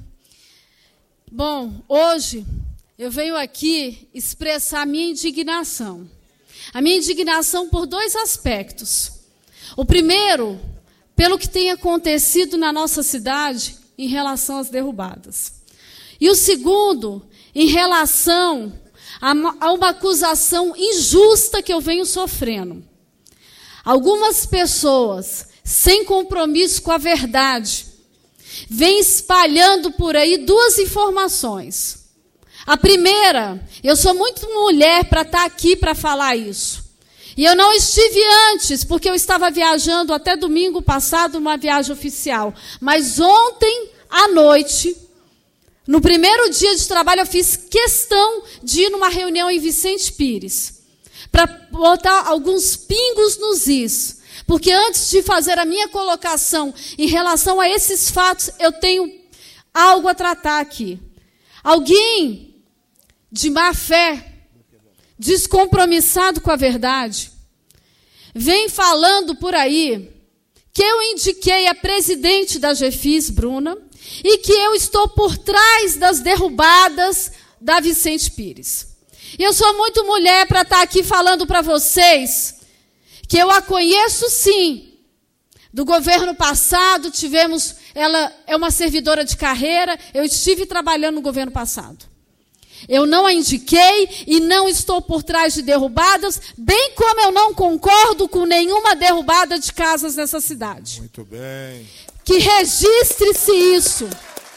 Bom, hoje eu venho aqui expressar a minha indignação. A minha indignação por dois aspectos. O primeiro, pelo que tem acontecido na nossa cidade em relação às derrubadas. E o segundo, em relação a uma acusação injusta que eu venho sofrendo. Algumas pessoas, sem compromisso com a verdade, vêm espalhando por aí duas informações. A primeira, eu sou muito mulher para estar aqui para falar isso. E eu não estive antes, porque eu estava viajando até domingo passado, uma viagem oficial. Mas ontem à noite, no primeiro dia de trabalho, eu fiz questão de ir numa reunião em Vicente Pires, para botar alguns pingos nos is. Porque antes de fazer a minha colocação em relação a esses fatos, eu tenho algo a tratar aqui. Alguém de má fé, descompromissado com a verdade, vem falando por aí que eu indiquei a presidente da GEFIS, Bruna, e que eu estou por trás das derrubadas da Vicente Pires. E eu sou muito mulher para estar aqui falando para vocês que eu a conheço sim. Do governo passado, tivemos, ela é uma servidora de carreira, eu estive trabalhando no governo passado. Eu não a indiquei e não estou por trás de derrubadas, bem como eu não concordo com nenhuma derrubada de casas nessa cidade. Muito bem. Que registre-se isso.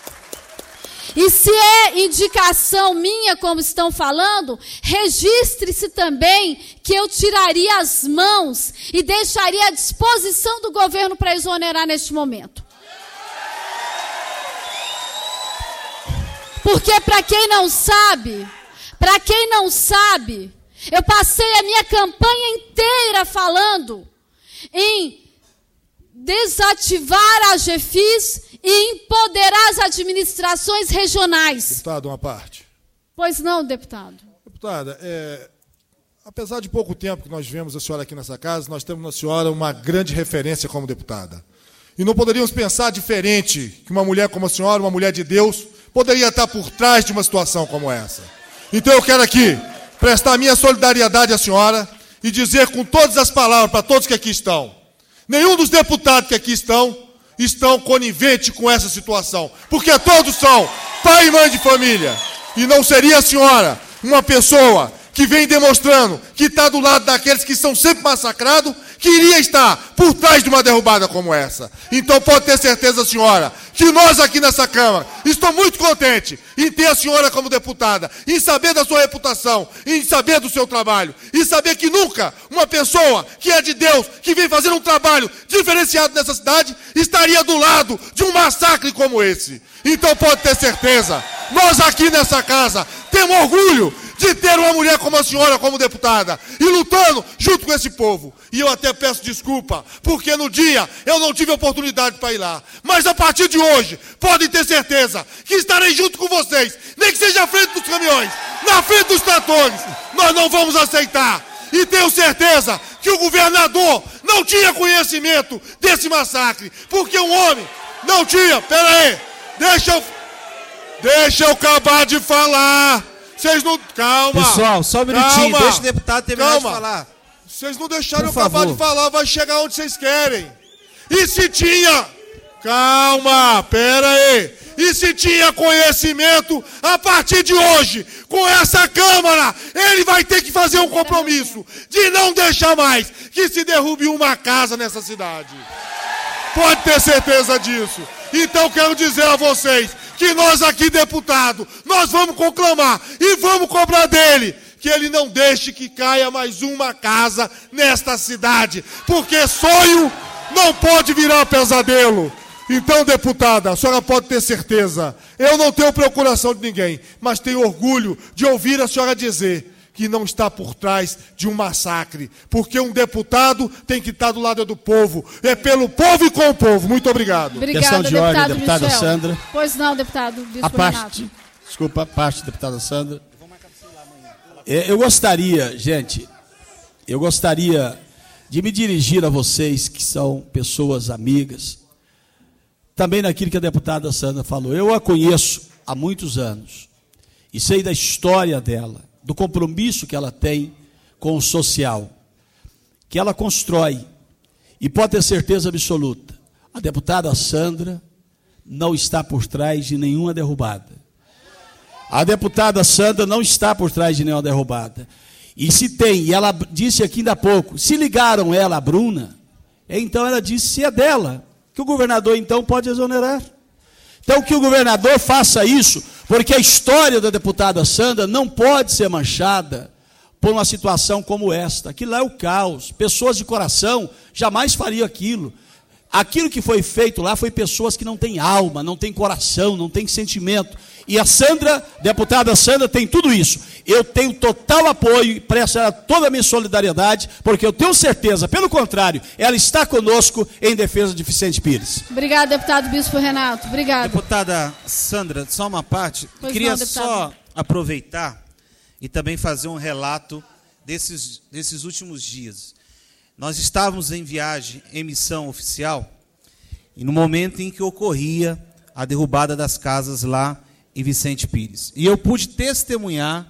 E se é indicação minha, como estão falando, registre-se também que eu tiraria as mãos e deixaria à disposição do governo para exonerar neste momento. Porque para quem não sabe, para quem não sabe, eu passei a minha campanha inteira falando em desativar a GEFIS e empoderar as administrações regionais. Deputado, uma parte. Pois não, deputado. Deputada, é, apesar de pouco tempo que nós vemos a senhora aqui nessa casa, nós temos na senhora uma grande referência como deputada. E não poderíamos pensar diferente que uma mulher como a senhora, uma mulher de Deus, poderia estar por trás de uma situação como essa. Então eu quero aqui prestar minha solidariedade à senhora e dizer com todas as palavras para todos que aqui estão: nenhum dos deputados que aqui estão, estão coniventes com essa situação. Porque todos são pai e mãe de família. E não seria a senhora uma pessoa que vem demonstrando que está do lado daqueles que são sempre massacrados, que iria estar por trás de uma derrubada como essa. Então pode ter certeza, senhora, que nós aqui nessa Câmara estamos muito contentes em ter a senhora como deputada, em saber da sua reputação, em saber do seu trabalho, e saber que nunca uma pessoa que é de Deus, que vem fazer um trabalho diferenciado nessa cidade, estaria do lado de um massacre como esse. Então pode ter certeza, nós aqui nessa casa temos orgulho de ter uma mulher como a senhora como deputada e lutando junto com esse povo. E eu até peço desculpa, porque no dia eu não tive oportunidade para ir lá. Mas a partir de hoje, podem ter certeza que estarei junto com vocês, nem que seja à frente dos caminhões, na frente dos tratores. Nós não vamos aceitar. E tenho certeza que o governador não tinha conhecimento desse massacre, porque um homem não tinha. Pera aí, deixa eu, deixa eu acabar de falar. Vocês não... Calma. Pessoal, só um minutinho, calma, deixa o deputado terminar calma. de falar. Vocês não deixaram Por eu acabar favor. de falar, vai chegar onde vocês querem. E se tinha... Calma, pera aí. E se tinha conhecimento, a partir de hoje, com essa Câmara, ele vai ter que fazer um compromisso de não deixar mais que se derrube uma casa nessa cidade. Pode ter certeza disso. Então quero dizer a vocês que nós aqui, deputado, nós vamos conclamar e vamos cobrar dele que ele não deixe que caia mais uma casa nesta cidade, porque sonho não pode virar pesadelo. Então, deputada, a senhora pode ter certeza, eu não tenho procuração de ninguém, mas tenho orgulho de ouvir a senhora dizer que não está por trás de um massacre, porque um deputado tem que estar do lado do povo, é pelo povo e com o povo. Muito obrigado. Obrigada, Questão de ordem, deputado deputada Michel. Sandra. Pois não, deputado Bispo A parte, Renato. desculpa, a parte, deputada Sandra. É, Eu gostaria, gente, eu gostaria de me dirigir a vocês que são pessoas amigas, também naquilo que a deputada Sandra falou. Eu a conheço há muitos anos e sei da história dela, do compromisso que ela tem com o social, que ela constrói. E pode ter certeza absoluta, a deputada Sandra não está por trás de nenhuma derrubada. A deputada Sandra não está por trás de nenhuma derrubada. E se tem, e ela disse aqui ainda há pouco, se ligaram ela, a Bruna, então ela disse se é dela, que o governador então pode exonerar. Então que o governador faça isso, porque a história da deputada Sandra não pode ser manchada por uma situação como esta. Aquilo lá é o caos. Pessoas de coração jamais fariam aquilo. Aquilo que foi feito lá foi pessoas que não têm alma, não têm coração, não têm sentimento. E a Sandra, deputada Sandra, tem tudo isso. Eu tenho total apoio e presto a ela toda a minha solidariedade, porque eu tenho certeza, pelo contrário, ela está conosco em defesa de Vicente Pires. Obrigado, deputado Bispo Renato. Obrigado. Deputada Sandra, só uma parte. Pois Queria não, deputado. só aproveitar e também fazer um relato desses, desses últimos dias. Nós estávamos em viagem, em missão oficial, e no momento em que ocorria a derrubada das casas lá em Vicente Pires. E eu pude testemunhar,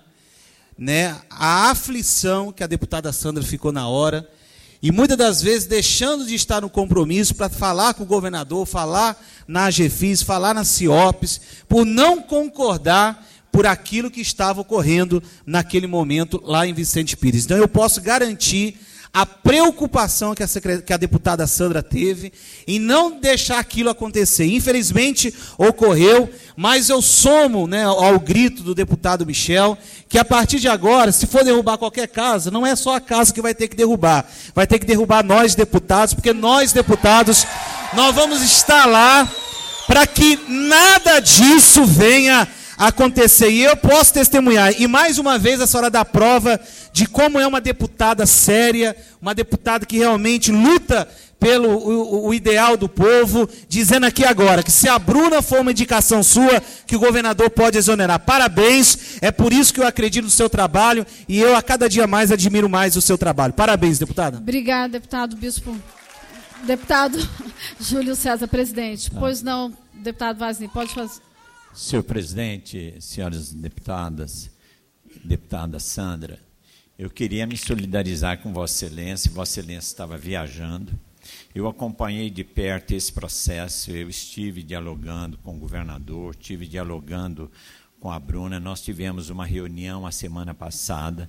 né, a aflição que a deputada Sandra ficou na hora, e muitas das vezes deixando de estar no compromisso para falar com o governador, falar na AGEFIS, falar na CIOPS, por não concordar por aquilo que estava ocorrendo naquele momento lá em Vicente Pires. Então eu posso garantir a preocupação que a, secre... que a deputada Sandra teve em não deixar aquilo acontecer. Infelizmente ocorreu, mas eu somo, né, ao grito do deputado Michel, que a partir de agora, se for derrubar qualquer casa, não é só a casa que vai ter que derrubar, vai ter que derrubar nós deputados, porque nós deputados, nós vamos estar lá para que nada disso venha acontecer. E eu posso testemunhar, e mais uma vez a senhora dá prova de como é uma deputada séria, uma deputada que realmente luta pelo o, o ideal do povo, dizendo aqui agora que se a Bruna for uma indicação sua, que o governador pode exonerar. Parabéns, é por isso que eu acredito no seu trabalho e eu a cada dia mais admiro mais o seu trabalho. Parabéns, deputada. Obrigada, deputado Bispo. Deputado Júlio César, presidente. Pois não, deputado Vazini, pode fazer. Senhor presidente, senhoras deputadas, deputada Sandra, eu queria me solidarizar com Vossa Excelência. Vossa Excelência estava viajando. Eu acompanhei de perto esse processo, eu estive dialogando com o governador, estive dialogando com a Bruna, nós tivemos uma reunião a semana passada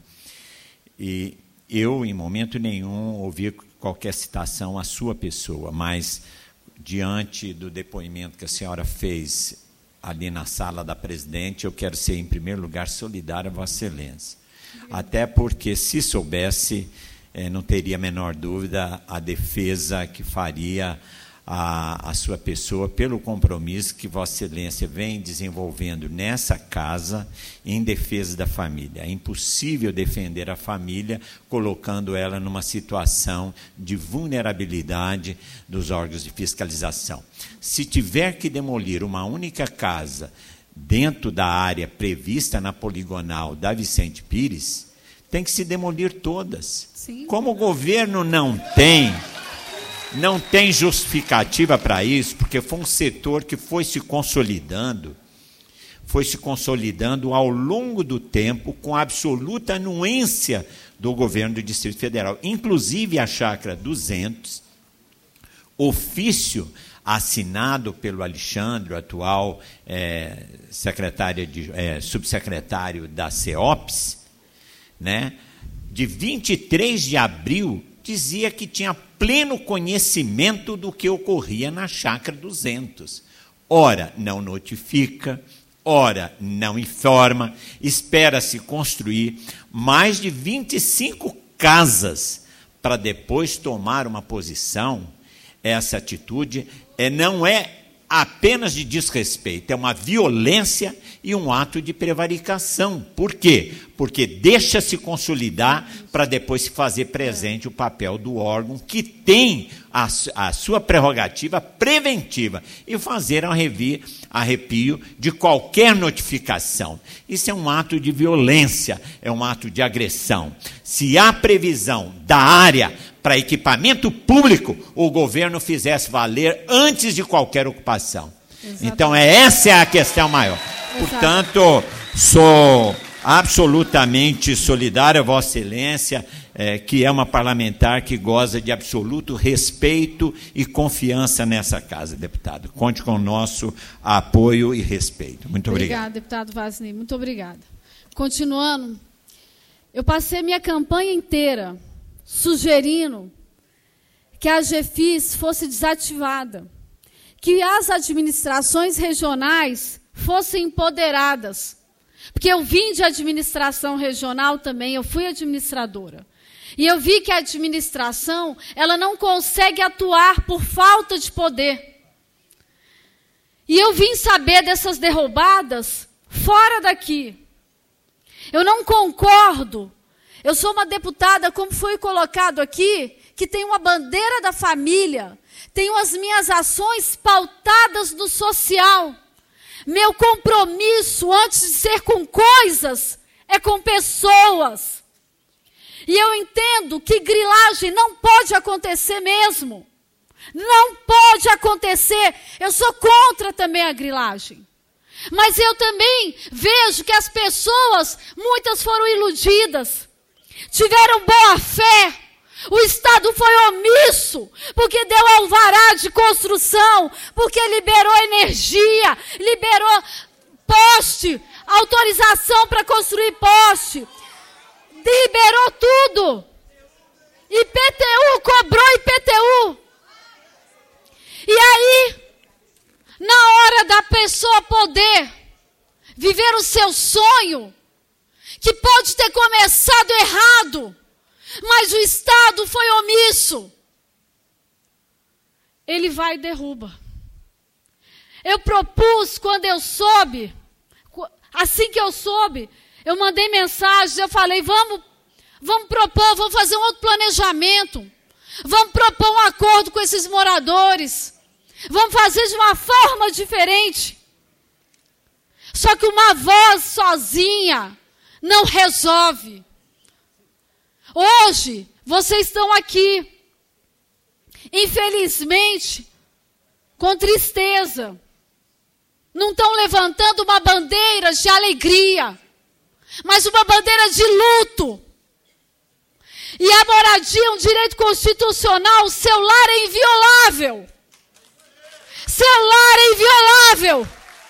e eu, em momento nenhum, ouvi qualquer citação à sua pessoa, mas, diante do depoimento que a senhora fez ali na sala da presidente, eu quero ser, em primeiro lugar, solidário a Vossa Excelência. Até porque, se soubesse, eh, não teria a menor dúvida a defesa que faria a, a sua pessoa pelo compromisso que Vossa Excelência vem desenvolvendo nessa casa em defesa da família. É impossível defender a família colocando ela numa situação de vulnerabilidade dos órgãos de fiscalização. Se tiver que demolir uma única casa dentro da área prevista na poligonal da Vicente Pires, tem que se demolir todas. Sim. Como o governo não tem... Não tem justificativa para isso, porque foi um setor que foi se consolidando, foi se consolidando ao longo do tempo, com absoluta anuência do governo do Distrito Federal. Inclusive a Chácara duzentos, ofício assinado pelo Alexandre, o atual é, secretário de, é, subsecretário da CEOPS, né, de vinte e três de abril, dizia que tinha pleno conhecimento do que ocorria na Chácara duzentos. Ora, não notifica, ora, não informa, espera-se construir mais de vinte e cinco casas para depois tomar uma posição. Essa atitude é, não é apenas de desrespeito, é uma violência e um ato de prevaricação. Por quê? Porque deixa-se consolidar para depois se fazer presente o papel do órgão que tem a, a sua prerrogativa preventiva e fazer arrevir, arrepio de qualquer notificação. Isso é um ato de violência, é um ato de agressão. Se há previsão da área para equipamento público, o governo fizesse valer antes de qualquer ocupação. Exatamente. Então, é, essa é a questão maior. Exato. Portanto, sou absolutamente solidário a Vossa Excelência, é, que é uma parlamentar que goza de absoluto respeito e confiança nessa casa, deputado. Conte com o nosso apoio e respeito. Muito obrigado. Obrigada, deputado Vasney. Muito obrigada. Continuando, eu passei minha campanha inteira sugerindo que a GEFIS fosse desativada, que as administrações regionais fossem empoderadas, porque eu vim de administração regional também, eu fui administradora, e eu vi que a administração, ela não consegue atuar por falta de poder. E eu vim saber dessas derrubadas fora daqui. Eu não concordo. Eu sou uma deputada, como foi colocado aqui, que tem uma bandeira da família, tenho as minhas ações pautadas no social. Meu compromisso, antes de ser com coisas, é com pessoas. E eu entendo que grilagem não pode acontecer mesmo. Não pode acontecer. Eu sou contra também a grilagem. Mas eu também vejo que as pessoas, muitas foram iludidas. Tiveram boa fé, o Estado foi omisso, porque deu alvará de construção, porque liberou energia, liberou poste, autorização para construir poste, liberou tudo. I P T U, cobrou I P T U. E aí, na hora da pessoa poder viver o seu sonho, que pode ter começado errado, mas o Estado foi omisso, ele vai e derruba. Eu propus, quando eu soube, assim que eu soube, eu mandei mensagens, eu falei, vamos, vamos propor, vamos fazer um outro planejamento, vamos propor um acordo com esses moradores, vamos fazer de uma forma diferente. Só que uma voz sozinha não resolve. Hoje, vocês estão aqui, infelizmente, com tristeza. Não estão levantando uma bandeira de alegria, mas uma bandeira de luto. E a moradia é um direito constitucional, seu lar é inviolável. Seu lar é inviolável.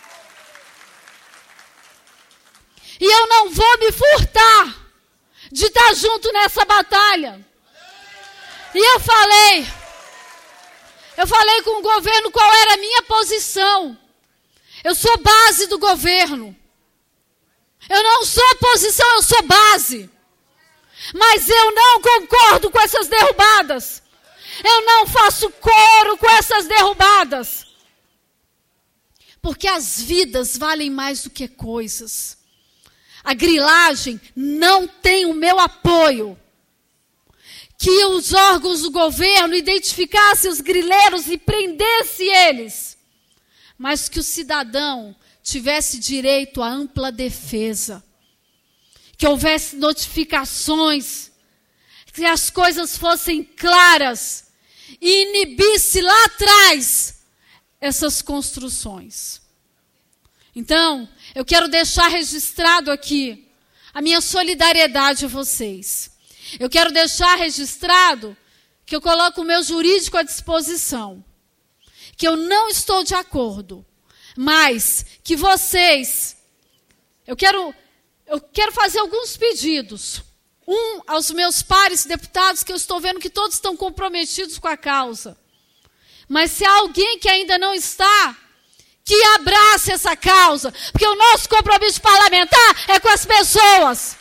E eu não vou me furtar de estar junto nessa batalha. E eu falei, eu falei com o governo qual era a minha posição. Eu sou base do governo. Eu não sou oposição, eu sou base. Mas eu não concordo com essas derrubadas. Eu não faço coro com essas derrubadas. Porque as vidas valem mais do que coisas. A grilagem não tem o meu apoio. Que os órgãos do governo identificassem os grileiros e prendessem eles. Mas que o cidadão tivesse direito à ampla defesa. Que houvesse notificações. Que as coisas fossem claras. E inibisse lá atrás essas construções. Então, eu quero deixar registrado aqui a minha solidariedade a vocês. Eu quero deixar registrado que eu coloco o meu jurídico à disposição. Que eu não estou de acordo, mas que vocês... Eu quero, eu quero fazer alguns pedidos. Um, aos meus pares deputados, que eu estou vendo que todos estão comprometidos com a causa. Mas se há alguém que ainda não está, que abrace essa causa. Porque o nosso compromisso parlamentar é com as pessoas.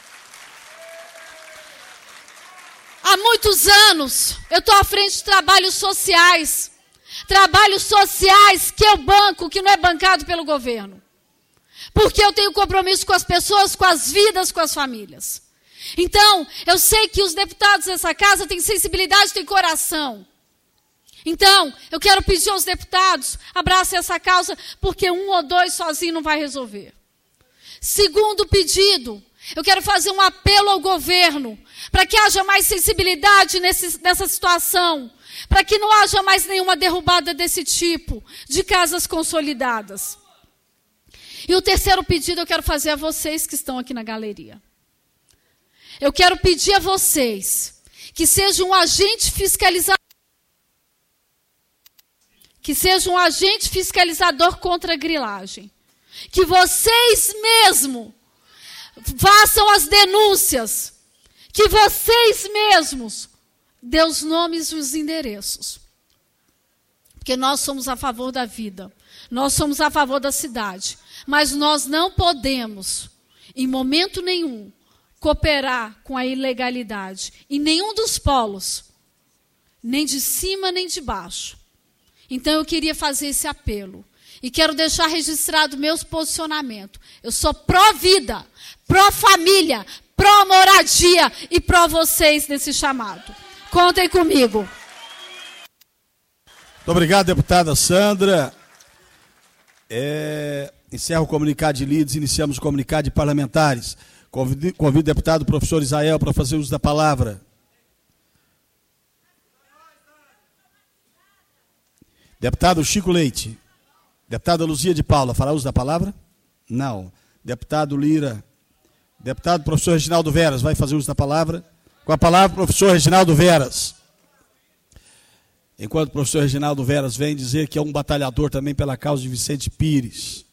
Há muitos anos, eu estou à frente de trabalhos sociais. Trabalhos sociais que eu banco, que não é bancado pelo governo. Porque eu tenho compromisso com as pessoas, com as vidas, com as famílias. Então, eu sei que os deputados dessa casa têm sensibilidade, têm coração. Então, eu quero pedir aos deputados, abracem essa causa, porque um ou dois sozinho não vai resolver. Segundo pedido, eu quero fazer um apelo ao governo, para que haja mais sensibilidade nesse, nessa situação, para que não haja mais nenhuma derrubada desse tipo, de casas consolidadas. E o terceiro pedido eu quero fazer a vocês que estão aqui na galeria. Eu quero pedir a vocês que sejam um agente fiscalizador, que sejam um agente fiscalizador contra a grilagem. Que vocês mesmos façam as denúncias. Que vocês mesmos dêem os nomes e os endereços. Porque nós somos a favor da vida. Nós somos a favor da cidade. Mas nós não podemos, em momento nenhum, cooperar com a ilegalidade. Em nenhum dos polos. Nem de cima, nem de baixo. Então eu queria fazer esse apelo. E quero deixar registrado meu posicionamento. Eu sou pró-vida, pró-família, pró-moradia e pró-vocês nesse chamado. Contem comigo. Muito obrigado, deputada Sandra. É, encerro o comunicado de líderes, iniciamos o comunicado de parlamentares. Convido, convido o deputado professor Israel para fazer uso da palavra. Deputado Chico Leite. Deputada Luzia de Paula, fará uso da palavra? Não. Deputado Lira. Deputado professor Reginaldo Veras, vai fazer uso da palavra? Com a palavra, professor Reginaldo Veras. Enquanto o professor Reginaldo Veras vem dizer que é um batalhador também pela causa de Vicente Pires.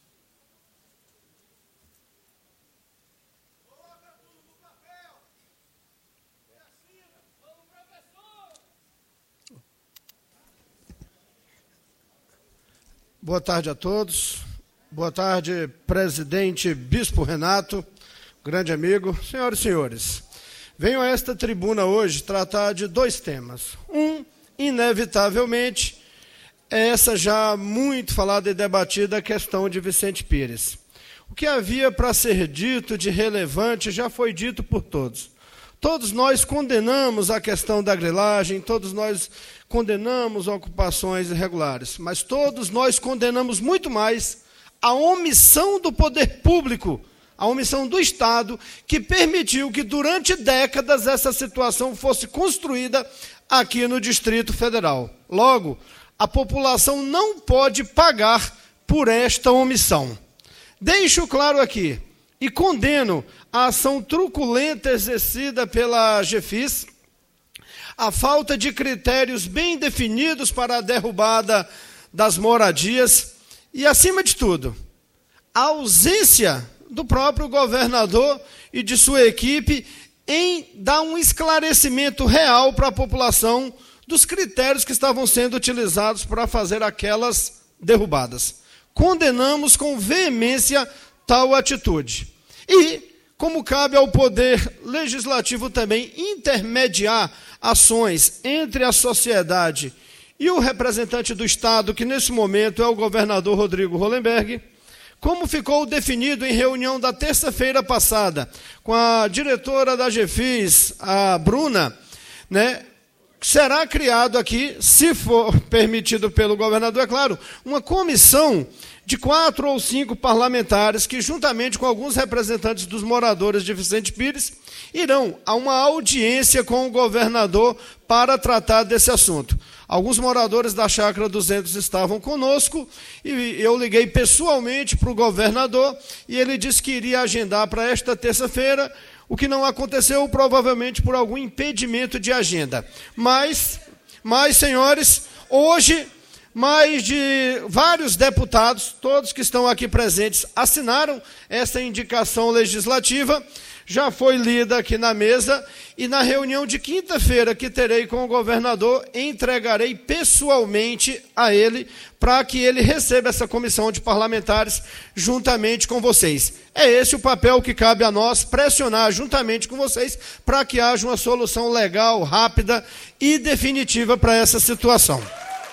Boa tarde a todos. Boa tarde, presidente Bispo Renato, grande amigo. Senhoras e senhores, venho a esta tribuna hoje tratar de dois temas. Um, inevitavelmente, é essa já muito falada e debatida questão de Vicente Pires. O que havia para ser dito de relevante já foi dito por todos. Todos nós condenamos a questão da grilagem, todos nós condenamos ocupações irregulares, mas todos nós condenamos muito mais a omissão do poder público, a omissão do Estado, que permitiu que durante décadas essa situação fosse construída aqui no Distrito Federal. Logo, a população não pode pagar por esta omissão. Deixo claro aqui, e condeno a ação truculenta exercida pela GEFIS, a falta de critérios bem definidos para a derrubada das moradias e, acima de tudo, a ausência do próprio governador e de sua equipe em dar um esclarecimento real para a população dos critérios que estavam sendo utilizados para fazer aquelas derrubadas. Condenamos com veemência tal atitude. E como cabe ao Poder Legislativo também intermediar ações entre a sociedade e o representante do Estado, que nesse momento é o governador Rodrigo Hollenberg, como ficou definido em reunião da terça-feira passada com a diretora da GEFIS, a Bruna, né, será criado aqui, se for permitido pelo governador, é claro, uma comissão de quatro ou cinco parlamentares que, juntamente com alguns representantes dos moradores de Vicente Pires, irão a uma audiência com o governador para tratar desse assunto. Alguns moradores da Chácara duzentos estavam conosco e eu liguei pessoalmente para o governador e ele disse que iria agendar para esta terça-feira, o que não aconteceu provavelmente por algum impedimento de agenda. Mas, mas senhores, hoje mais de vários deputados, todos que estão aqui presentes, assinaram essa indicação legislativa, já foi lida aqui na mesa, e na reunião de quinta-feira que terei com o governador, entregarei pessoalmente a ele, para que ele receba essa comissão de parlamentares juntamente com vocês. É esse o papel que cabe a nós, pressionar juntamente com vocês, para que haja uma solução legal, rápida e definitiva para essa situação.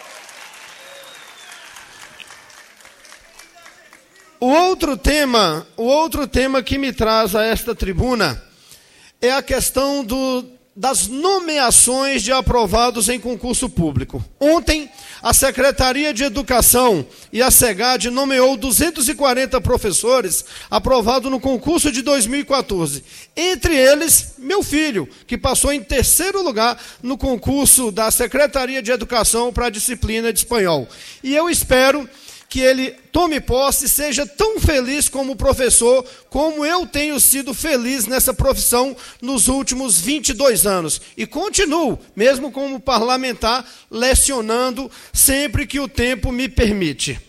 O outro tema, o outro tema que me traz a esta tribuna é a questão do, das nomeações de aprovados em concurso público. Ontem, a Secretaria de Educação e a SEGAD nomeou duzentos e quarenta professores aprovados no concurso de dois mil e quatorze. Entre eles, meu filho, que passou em terceiro lugar no concurso da Secretaria de Educação para a disciplina de espanhol. E eu espero que ele tome posse e seja tão feliz como professor, como eu tenho sido feliz nessa profissão nos últimos vinte e dois anos. E continuo, mesmo como parlamentar, lecionando sempre que o tempo me permite.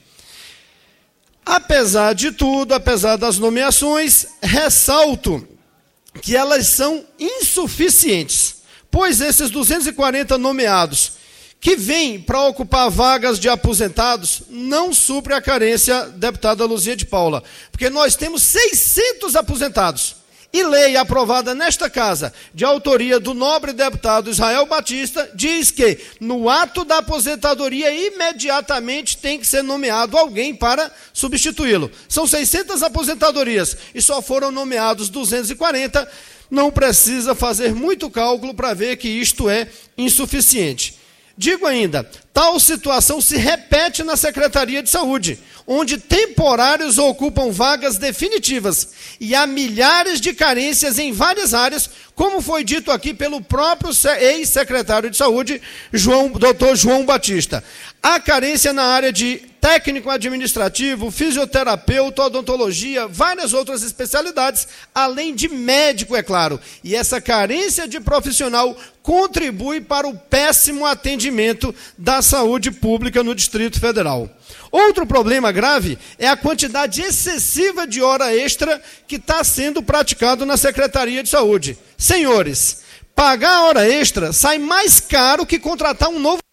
Apesar de tudo, apesar das nomeações, ressalto que elas são insuficientes, pois esses duzentos e quarenta nomeados que vem para ocupar vagas de aposentados, não supre a carência, deputada Luzia de Paula, porque nós temos seiscentos aposentados. E lei aprovada nesta casa, de autoria do nobre deputado Israel Batista, diz que no ato da aposentadoria imediatamente tem que ser nomeado alguém para substituí-lo. São seiscentas aposentadorias e só foram nomeados duzentos e quarenta, não precisa fazer muito cálculo para ver que isto é insuficiente. Digo ainda, tal situação se repete na Secretaria de Saúde, onde temporários ocupam vagas definitivas e há milhares de carências em várias áreas, como foi dito aqui pelo próprio ex-secretário de Saúde, João, doutor João Batista. Há carência na área de técnico administrativo, fisioterapeuta, odontologia, várias outras especialidades, além de médico, é claro. E essa carência de profissional contribui para o péssimo atendimento da saúde pública no Distrito Federal. Outro problema grave é a quantidade excessiva de hora extra que está sendo praticado na Secretaria de Saúde. Senhores, pagar a hora extra sai mais caro que contratar um novo.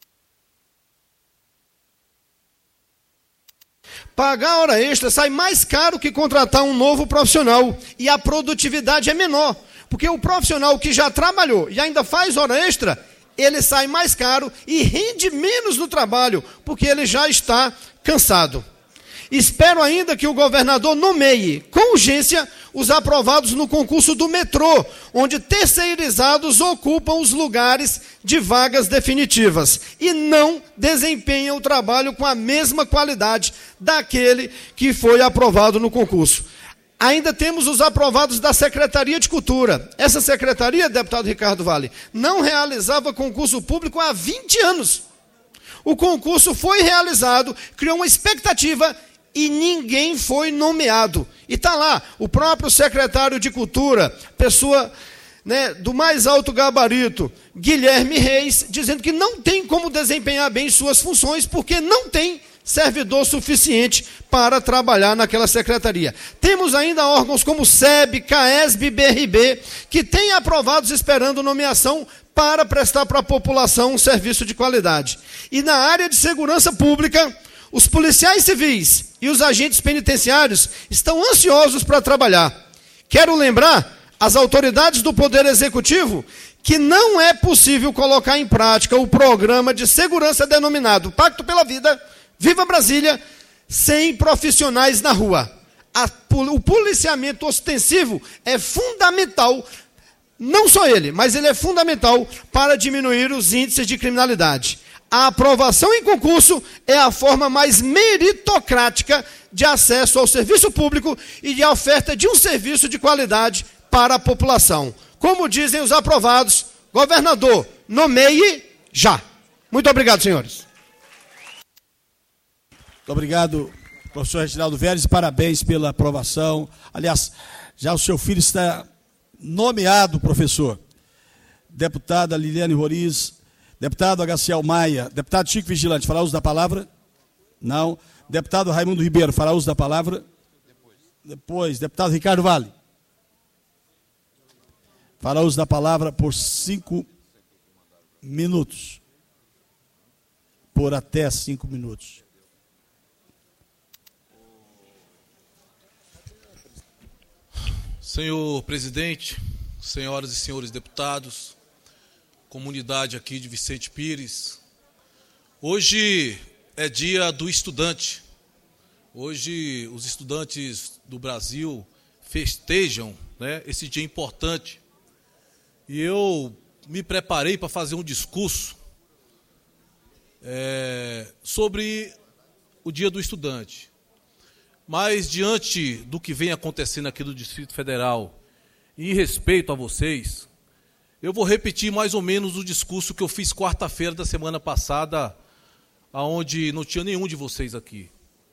Pagar a hora extra sai mais caro que contratar um novo profissional e a produtividade é menor, porque o profissional que já trabalhou e ainda faz hora extra, ele sai mais caro e rende menos no trabalho, porque ele já está cansado. Espero ainda que o governador nomeie, com urgência, os aprovados no concurso do metrô, onde terceirizados ocupam os lugares de vagas definitivas e não desempenham o trabalho com a mesma qualidade daquele que foi aprovado no concurso. Ainda temos os aprovados da Secretaria de Cultura. Essa secretaria, deputado Ricardo Vale, não realizava concurso público há vinte anos. O concurso foi realizado, criou uma expectativa e ninguém foi nomeado. E está lá, o próprio secretário de Cultura, pessoa, né, do mais alto gabarito, Guilherme Reis, dizendo que não tem como desempenhar bem suas funções, porque não tem servidor suficiente para trabalhar naquela secretaria. Temos ainda órgãos como SEB, CAESB e B R B, que têm aprovados esperando nomeação para prestar para a população um serviço de qualidade. E na área de segurança pública, os policiais civis e os agentes penitenciários estão ansiosos para trabalhar. Quero lembrar às autoridades do Poder Executivo que não é possível colocar em prática o programa de segurança denominado Pacto pela Vida, Viva Brasília, sem profissionais na rua. A, o policiamento ostensivo é fundamental, não só ele, mas ele é fundamental para diminuir os índices de criminalidade. A aprovação em concurso é a forma mais meritocrática de acesso ao serviço público e de oferta de um serviço de qualidade para a população. Como dizem os aprovados, governador, nomeie já. Muito obrigado, senhores. Muito obrigado, professor Reginaldo Vélez, parabéns pela aprovação. Aliás, já o seu filho está nomeado, professor. Deputada Liliane Roriz, deputado Agaciel Maia, deputado Chico Vigilante, fará uso da palavra? Não. Deputado Raimundo Ribeiro, fará uso da palavra? Depois. Depois. Deputado Ricardo Vale. Fará uso da palavra por cinco minutos. Por até cinco minutos. Senhor presidente, senhoras e senhores deputados, comunidade aqui de Vicente Pires, hoje é dia do estudante. Hoje os estudantes do Brasil festejam, né, esse dia importante. E eu me preparei para fazer um discurso é, sobre o dia do estudante. Mas, diante do que vem acontecendo aqui no Distrito Federal, e em respeito a vocês, eu vou repetir mais ou menos o discurso que eu fiz quarta-feira da semana passada, onde não tinha nenhum de vocês aqui.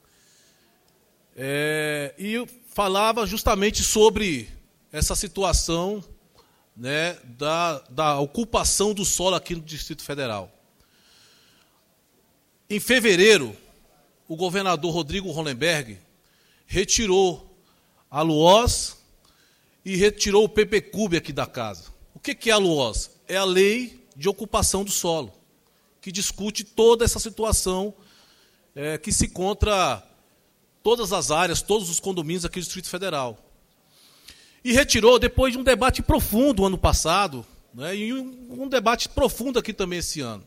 É, e eu falava justamente sobre essa situação, né, da, da ocupação do solo aqui no Distrito Federal. Em fevereiro, o governador Rodrigo Hollenberg retirou a LUOS e retirou o P P C U B aqui da casa. O que é a LUOS? É a Lei de Ocupação do Solo, que discute toda essa situação é, que se encontra todas as áreas, todos os condomínios aqui do Distrito Federal. E retirou depois de um debate profundo ano passado, né, e um, um debate profundo aqui também esse ano.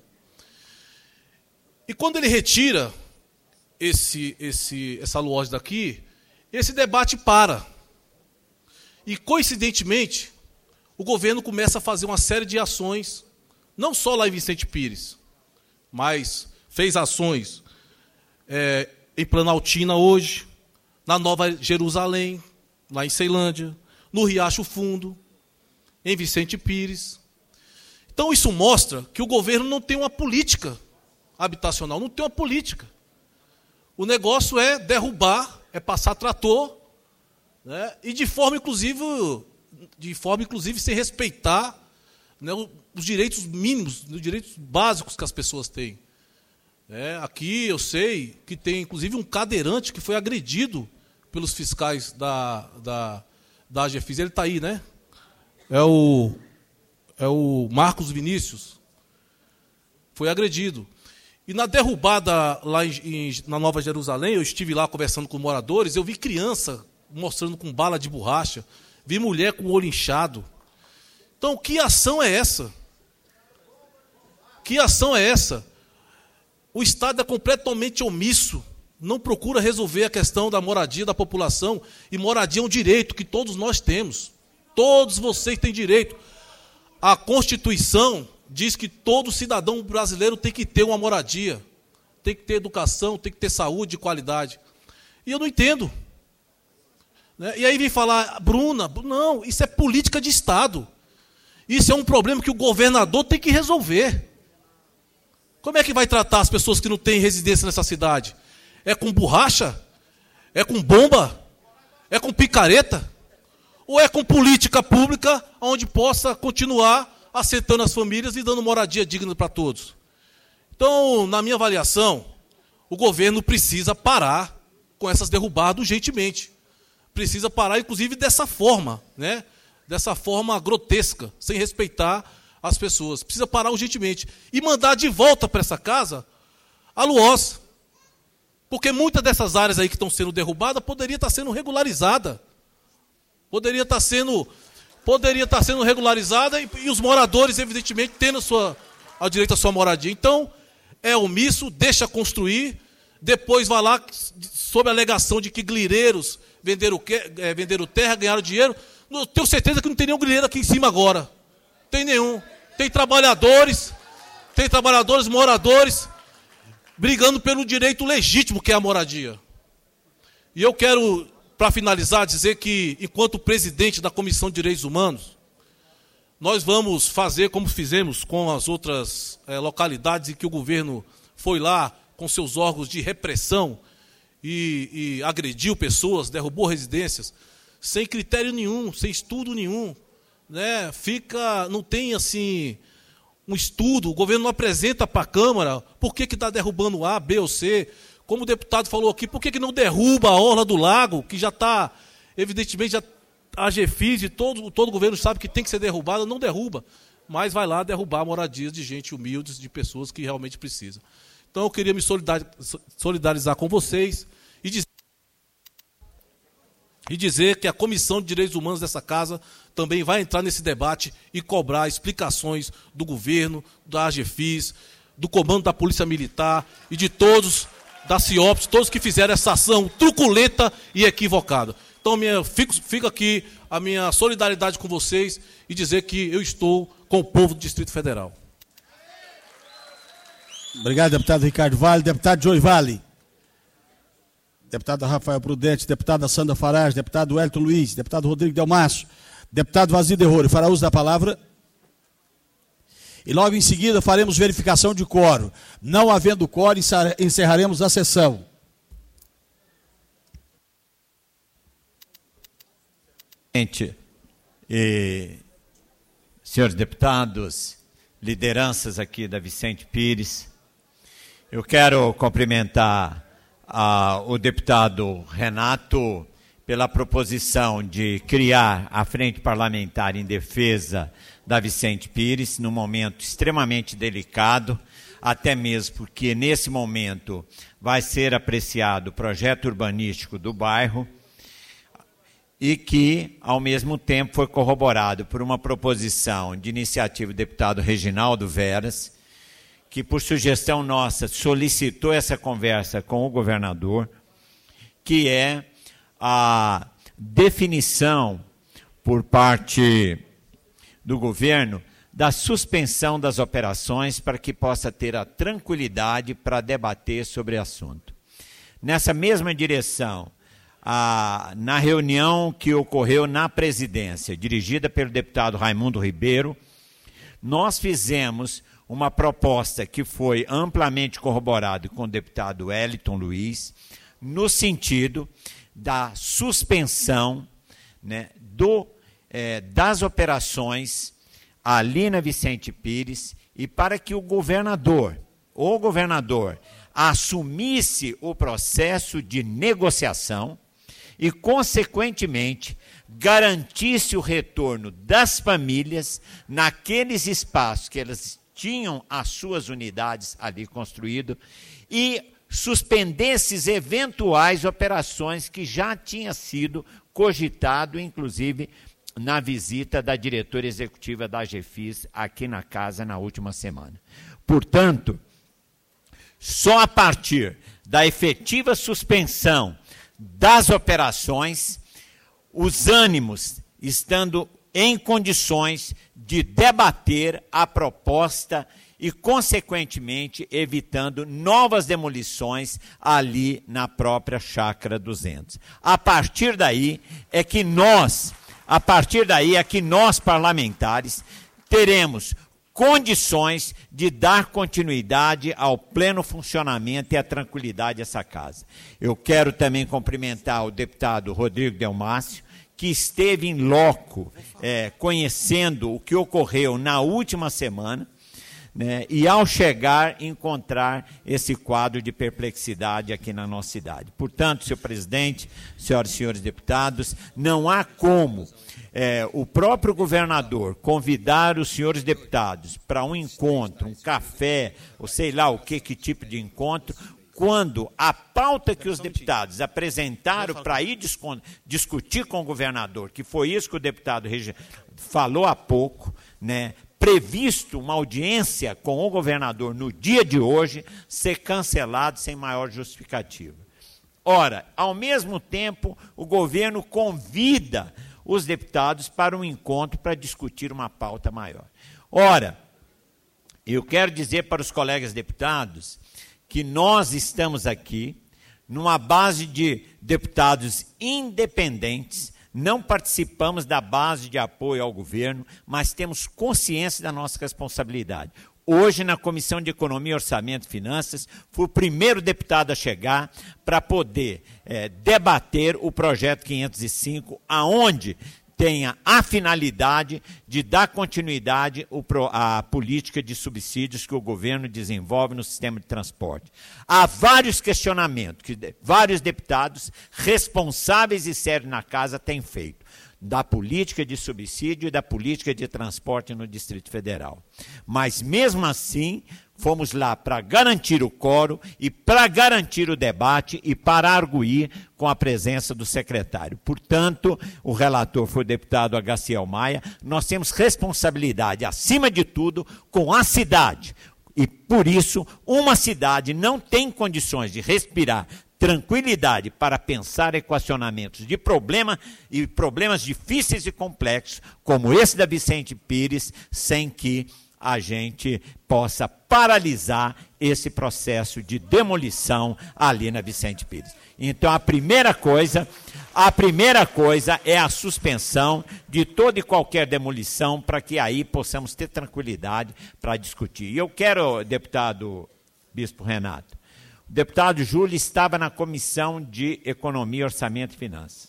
E quando ele retira esse, esse, essa LUOS daqui, esse debate para. E, coincidentemente, o governo começa a fazer uma série de ações, não só lá em Vicente Pires, mas fez ações é, em Planaltina hoje, na Nova Jerusalém, lá em Ceilândia, no Riacho Fundo, em Vicente Pires. Então, isso mostra que o governo não tem uma política habitacional, não tem uma política. O negócio é derrubar, é passar trator, né, e de forma, inclusive, de forma, inclusive, sem respeitar, né, os direitos mínimos, os direitos básicos que as pessoas têm. É, aqui eu sei que tem, inclusive, um cadeirante que foi agredido pelos fiscais da, da, da A G F I S. Ele está aí, né? É o, é o Marcos Vinícius. Foi agredido. E na derrubada lá em, em, na Nova Jerusalém, eu estive lá conversando com moradores, eu vi criança mostrando com bala de borracha, vi mulher com o olho inchado. Então, que ação é essa? Que ação é essa? O Estado é completamente omisso, não procura resolver a questão da moradia da população, e moradia é um direito que todos nós temos. Todos vocês têm direito. A Constituição diz que todo cidadão brasileiro tem que ter uma moradia, tem que ter educação, tem que ter saúde de qualidade. E eu não entendo. Né? E aí vem falar, Bruna, não, isso é política de Estado. Isso é um problema que o governador tem que resolver. Como é que vai tratar as pessoas que não têm residência nessa cidade? É com borracha? É com bomba? É com picareta? Ou é com política pública onde possa continuar assentando as famílias e dando moradia digna para todos? Então, na minha avaliação, o governo precisa parar com essas derrubadas urgentemente. Precisa parar, inclusive, dessa forma, né? Dessa forma grotesca, sem respeitar as pessoas. Precisa parar urgentemente. E mandar de volta para essa casa a LUOS. Porque muitas dessas áreas aí que estão sendo derrubadas poderia estar sendo regularizada. Poderia estar sendo, poderia estar sendo regularizada e, e os moradores, evidentemente, tendo a sua, a direito à sua moradia. Então, é omisso, deixa construir, depois vai lá, sob a alegação de que glireiros venderam, é, venderam terra, ganharam dinheiro. Eu tenho certeza que não tem nenhum grileiro aqui em cima agora. Tem nenhum. Tem trabalhadores, tem trabalhadores, moradores, brigando pelo direito legítimo que é a moradia. E eu quero, para finalizar, dizer que, enquanto presidente da Comissão de Direitos Humanos, nós vamos fazer como fizemos com as outras é, localidades em que o governo foi lá com seus órgãos de repressão e, e agrediu pessoas, derrubou residências, sem critério nenhum, sem estudo nenhum. Né? Fica, não tem assim um estudo, o governo não apresenta para a Câmara por que está derrubando A, B ou C. Como o deputado falou aqui, por que, que não derruba a orla do lago, que já está, evidentemente, já, a GEFIS e todo, todo o governo sabe que tem que ser derrubada, não derruba, mas vai lá derrubar moradias de gente humilde, de pessoas que realmente precisam. Então eu queria me solidarizar com vocês e dizer, e dizer que a Comissão de Direitos Humanos dessa casa também vai entrar nesse debate e cobrar explicações do governo, da GEFIS, do comando da Polícia Militar e de todos, da CIOPS, todos que fizeram essa ação truculenta e equivocada. Então, minha, fico, fico aqui a minha solidariedade com vocês e dizer que eu estou com o povo do Distrito Federal. Obrigado, deputado Ricardo Vale. Deputado Joey Vale. Deputado Rafael Prudente, deputada Sandra Farage, deputado Wellington Luiz, deputado Rodrigo Delmasso, deputado Vazir de Roro. Fará uso da palavra. E logo em seguida faremos verificação de quórum. Não havendo quórum, encerraremos a sessão. E, senhores deputados, lideranças aqui da Vicente Pires, eu quero cumprimentar a, o deputado Renato pela proposição de criar a Frente Parlamentar em Defesa da Vicente Pires, num momento extremamente delicado, até mesmo porque nesse momento vai ser apreciado o projeto urbanístico do bairro e que, ao mesmo tempo, foi corroborado por uma proposição de iniciativa do deputado Reginaldo Veras, que, por sugestão nossa, solicitou essa conversa com o governador, que é a definição por parte do governo da suspensão das operações para que possa ter a tranquilidade para debater sobre o assunto. Nessa mesma direção, a, na reunião que ocorreu na presidência, dirigida pelo deputado Raimundo Ribeiro, nós fizemos uma proposta que foi amplamente corroborada com o deputado Wellington Luiz, no sentido da suspensão, né, do, eh, das operações ali na Vicente Pires e para que o governador, o governador, assumisse o processo de negociação e, consequentemente, garantisse o retorno das famílias naqueles espaços que elas tinham as suas unidades ali construídas e suspendesse eventuais operações que já tinha sido cogitado, inclusive, na visita da diretora executiva da GEFIS aqui na casa na última semana. Portanto, só a partir da efetiva suspensão das operações, os ânimos estando em condições de debater a proposta e, consequentemente, evitando novas demolições ali na própria Chácara duzentos. A partir daí é que nós, a partir daí é que nós, parlamentares, teremos condições de dar continuidade ao pleno funcionamento e à tranquilidade dessa casa. Eu quero também cumprimentar o deputado Rodrigo Delmácio, que esteve em loco, é, conhecendo o que ocorreu na última semana, né, e ao chegar, encontrar esse quadro de perplexidade aqui na nossa cidade. Portanto, senhor presidente, senhoras e senhores deputados, não há como é, o próprio governador convidar os senhores deputados para um encontro, um café, ou sei lá o que, que tipo de encontro, quando a pauta que os deputados apresentaram para ir discutir com o governador, que foi isso que o deputado falou há pouco, né, previsto uma audiência com o governador no dia de hoje, ser cancelado sem maior justificativa. Ora, ao mesmo tempo, o governo convida os deputados para um encontro para discutir uma pauta maior. Ora, eu quero dizer para os colegas deputados que nós estamos aqui numa base de deputados independentes, não participamos da base de apoio ao governo, mas temos consciência da nossa responsabilidade. Hoje, na Comissão de Economia, Orçamento e Finanças, fui o primeiro deputado a chegar para poder é, debater o projeto quinhentos e cinco, aonde tenha a finalidade de dar continuidade à política de subsídios que o governo desenvolve no sistema de transporte. Há vários questionamentos que vários deputados responsáveis e sérios na casa têm feito, da política de subsídio e da política de transporte no Distrito Federal. Mas, mesmo assim, fomos lá para garantir o quórum e para garantir o debate e para arguir com a presença do secretário. Portanto, o relator foi o deputado Agaciel Maia. Nós temos responsabilidade, acima de tudo, com a cidade. E, por isso, uma cidade não tem condições de respirar tranquilidade para pensar equacionamentos de problema e problemas difíceis e complexos, como esse da Vicente Pires, sem que a gente possa paralisar esse processo de demolição ali na Vicente Pires. Então, a primeira coisa, a primeira coisa é a suspensão de toda e qualquer demolição, para que aí possamos ter tranquilidade para discutir. E eu quero, deputado Bispo Renato, o deputado Júlio estava na Comissão de Economia, Orçamento e Finanças.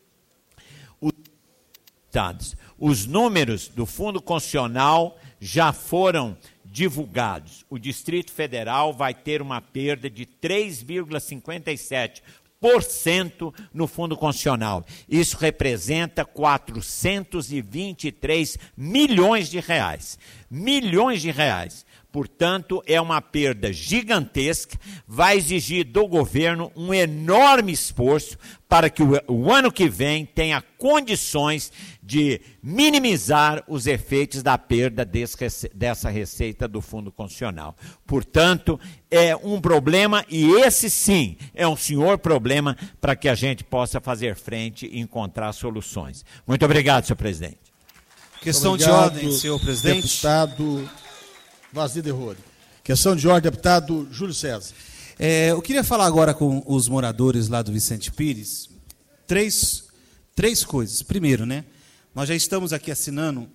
Os, os números do Fundo Constitucional já foram divulgados. O Distrito Federal vai ter uma perda de três vírgula cinquenta e sete por cento no Fundo Constitucional. Isso representa quatrocentos e vinte e três milhões de reais. Milhões de reais. Portanto, é uma perda gigantesca, vai exigir do governo um enorme esforço para que o, o ano que vem tenha condições de minimizar os efeitos da perda desse, dessa receita do Fundo Constitucional. Portanto, é um problema, e esse sim é um senhor problema, para que a gente possa fazer frente e encontrar soluções. Muito obrigado, senhor presidente. Questão Obrigado, de ordem, senhor presidente. Deputado Vazir de Rode. Questão de ordem, deputado Júlio César. É, eu queria falar agora com os moradores lá do Vicente Pires três, três coisas. Primeiro, né, nós já estamos aqui assinando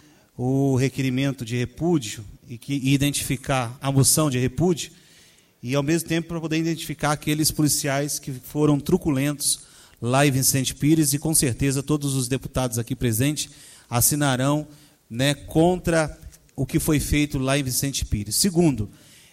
o requerimento de repúdio e, que, e identificar a moção de repúdio, e ao mesmo tempo para poder identificar aqueles policiais que foram truculentos lá em Vicente Pires, e com certeza todos os deputados aqui presentes assinarão, né, contra o que foi feito lá em Vicente Pires. Segundo,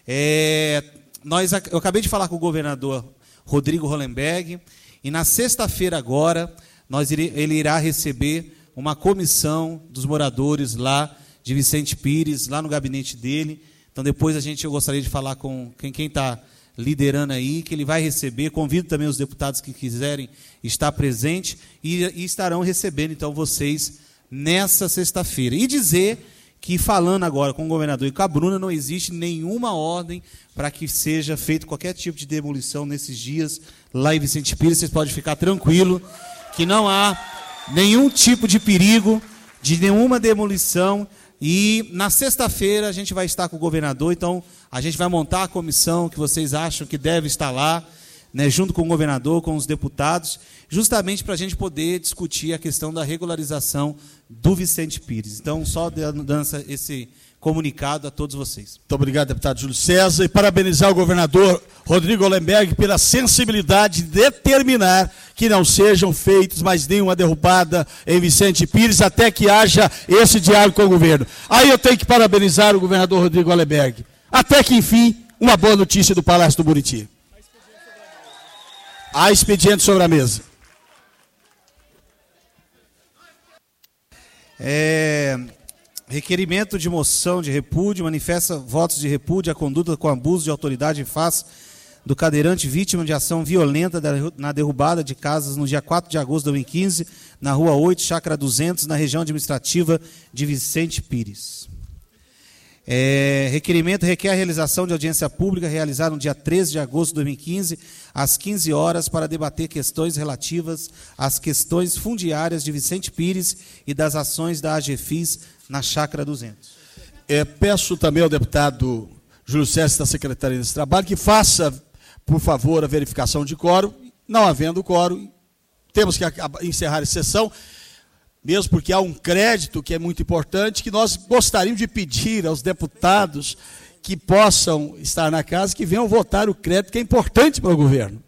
é, nós, eu acabei de falar com o governador Rodrigo Hollenberg, e na sexta-feira agora nós ire, ele irá receber uma comissão dos moradores lá de Vicente Pires, lá no gabinete dele. Então depois a gente, eu gostaria de falar com quem está liderando aí, que ele vai receber. Convido também os deputados que quiserem estar presentes, e, e estarão recebendo então vocês nessa sexta-feira. E dizer que, falando agora com o governador e com a Bruna, não existe nenhuma ordem para que seja feito qualquer tipo de demolição nesses dias lá em Vicente Pires. Vocês podem ficar tranquilos que não há nenhum tipo de perigo de nenhuma demolição. E na sexta-feira a gente vai estar com o governador, então a gente vai montar a comissão que vocês acham que deve estar lá, né, junto com o governador, com os deputados, justamente para a gente poder discutir a questão da regularização do Vicente Pires. Então, só dando esse comunicado a todos vocês. Muito obrigado, deputado Júlio César, e parabenizar o governador Rodrigo Hollenberg pela sensibilidade de determinar que não sejam feitos mais nenhuma derrubada em Vicente Pires, até que haja esse diálogo com o governo. Aí eu tenho que parabenizar o governador Rodrigo Hollenberg. Até que, enfim, uma boa notícia do Palácio do Buriti. Há expediente sobre a mesa. É, requerimento de moção de repúdio, manifesta votos de repúdio à conduta com abuso de autoridade em face do cadeirante vítima de ação violenta na derrubada de casas no dia quatro de agosto de dois mil e quinze, na Rua oito, Chácara duzentos, na região administrativa de Vicente Pires. É, requerimento requer a realização de audiência pública realizada no dia treze de agosto de dois mil e quinze, às quinze horas, para debater questões relativas às questões fundiárias de Vicente Pires e das ações da AGFIS na Chácara duzentos. É, peço também ao deputado Júlio César, da Secretaria desse Trabalho, que faça, por favor, a verificação de quórum. Não havendo quórum, temos que encerrar a sessão, mesmo porque há um crédito que é muito importante, que nós gostaríamos de pedir aos deputados que possam estar na casa, que venham votar o crédito, que é importante para o governo.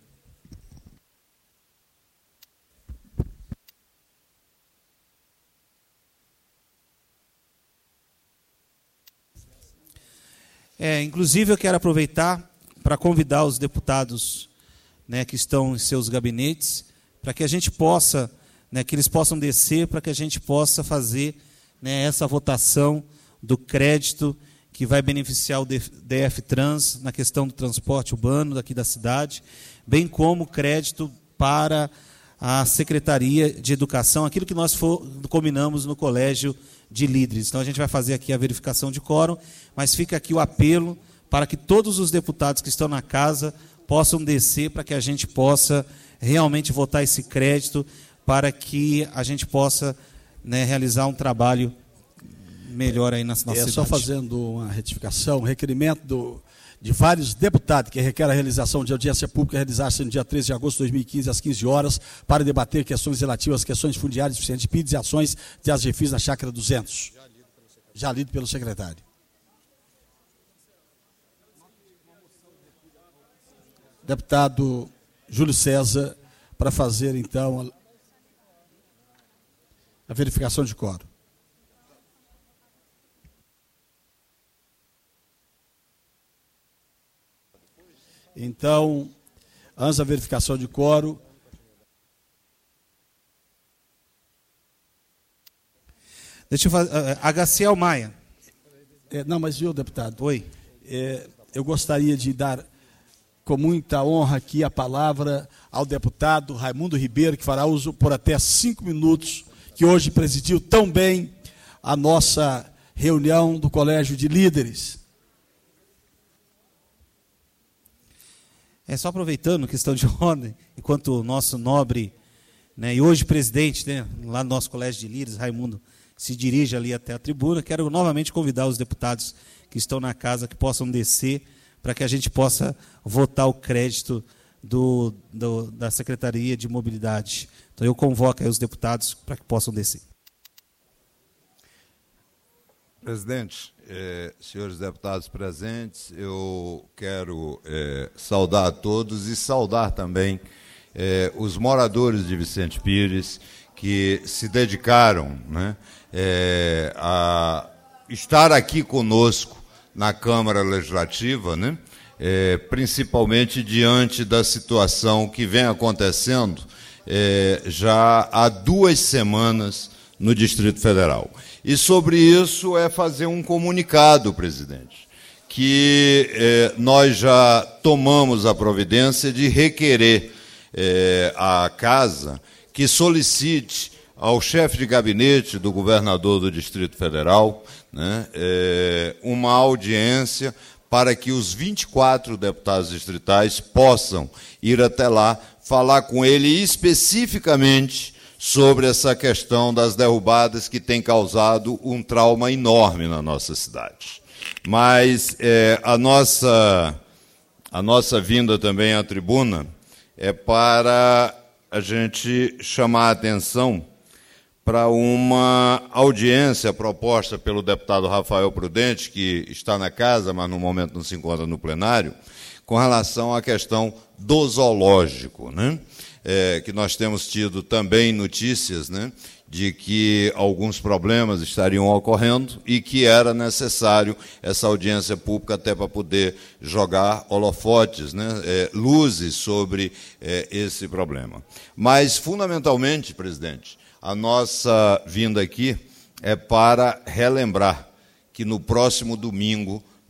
É, inclusive, eu quero aproveitar para convidar os deputados, né, que estão em seus gabinetes, para que a gente possa, né, que eles possam descer, para que a gente possa fazer, né, essa votação do crédito que vai beneficiar o D F Trans na questão do transporte urbano daqui da cidade, bem como crédito para a Secretaria de Educação, aquilo que nós for, combinamos no Colégio de Líderes. Então, a gente vai fazer aqui a verificação de quórum, mas fica aqui o apelo para que todos os deputados que estão na casa possam descer, para que a gente possa realmente votar esse crédito, para que a gente possa, né, realizar um trabalho melhor aí na nossa cidade. É só fazendo uma retificação, um requerimento do, de vários deputados que requer a realização de audiência pública realizar-se no dia treze de agosto de dois mil e quinze, às quinze horas, para debater questões relativas às questões fundiárias de Vicente Pires e ações de AGFIS na Chácara duzentos. Já lido pelo secretário. Deputado Júlio César, para fazer, então, a verificação de quórum. Então, antes da verificação de quórum, deixa eu fazer. H C L Maia. É, não, mas viu, deputado? Oi. É, eu gostaria de dar com muita honra aqui a palavra ao deputado Raimundo Ribeiro, que fará uso por até cinco minutos, que hoje presidiu tão bem a nossa reunião do Colégio de Líderes. É só aproveitando, questão de ordem, enquanto o nosso nobre, né, e hoje presidente, né, lá no nosso Colégio de Líderes, Raimundo, se dirige ali até a tribuna, quero novamente convidar os deputados que estão na casa, que possam descer, para que a gente possa votar o crédito do, do, da Secretaria de Mobilidade. Então, eu convoco aí os deputados para que possam descer. Presidente, eh, senhores deputados presentes, eu quero eh, saudar a todos e saudar também eh, os moradores de Vicente Pires, que se dedicaram, né, eh, a estar aqui conosco na Câmara Legislativa, né, eh, principalmente diante da situação que vem acontecendo eh, já há duas semanas no Distrito Federal. E sobre isso é fazer um comunicado, presidente, que eh, nós já tomamos a providência de requerer eh, à Casa que solicite ao chefe de gabinete do governador do Distrito Federal, né, eh, uma audiência para que os vinte e quatro deputados distritais possam ir até lá falar com ele especificamente sobre essa questão das derrubadas que tem causado um trauma enorme na nossa cidade. Mas é, a, nossa, a nossa vinda também à tribuna é para a gente chamar a atenção para uma audiência proposta pelo deputado Rafael Prudente, que está na casa, mas no momento não se encontra no plenário, com relação à questão do zoológico, né? É, que nós temos tido também notícias, né, de que alguns problemas estariam ocorrendo e que era necessário essa audiência pública até para poder jogar holofotes, né, é, luzes sobre é, esse problema. Mas, fundamentalmente, presidente, a nossa vinda aqui é para relembrar que no próximo domingo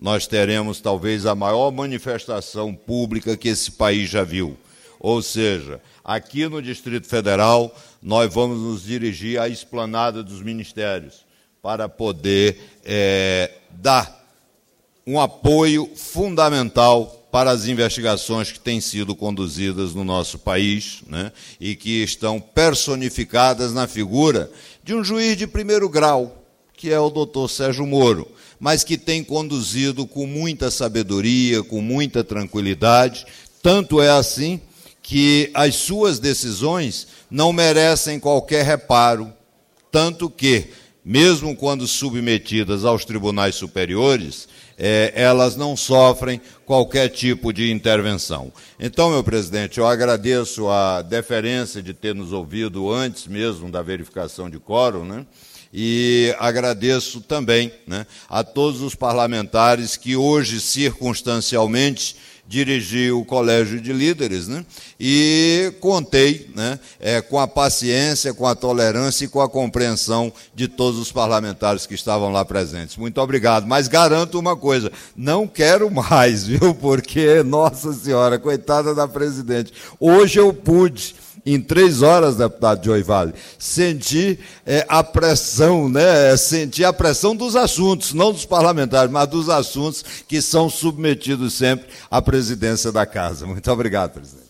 nós teremos talvez a maior manifestação pública que esse país já viu. Ou seja, aqui no Distrito Federal, nós vamos nos dirigir à esplanada dos ministérios para poder é, dar um apoio fundamental para as investigações que têm sido conduzidas no nosso país, né, e que estão personificadas na figura de um juiz de primeiro grau, que é o doutor Sérgio Moro, mas que tem conduzido com muita sabedoria, com muita tranquilidade. Tanto é assim que as suas decisões não merecem qualquer reparo, tanto que, mesmo quando submetidas aos tribunais superiores, é, elas não sofrem qualquer tipo de intervenção. Então, meu presidente, eu agradeço a deferência de ter nos ouvido antes mesmo da verificação de quórum, né? E agradeço também, né, a todos os parlamentares que hoje, circunstancialmente, dirigi o Colégio de Líderes, né, e contei, né, é, com a paciência, com a tolerância e com a compreensão de todos os parlamentares que estavam lá presentes. Muito obrigado. Mas garanto uma coisa, não quero mais, viu? Porque, nossa senhora, coitada da presidente, hoje eu pude, em três horas, deputado Joy Vale, senti é, a pressão, né? Senti a pressão dos assuntos, não dos parlamentares, mas dos assuntos que são submetidos sempre à presidência da Casa. Muito obrigado, presidente.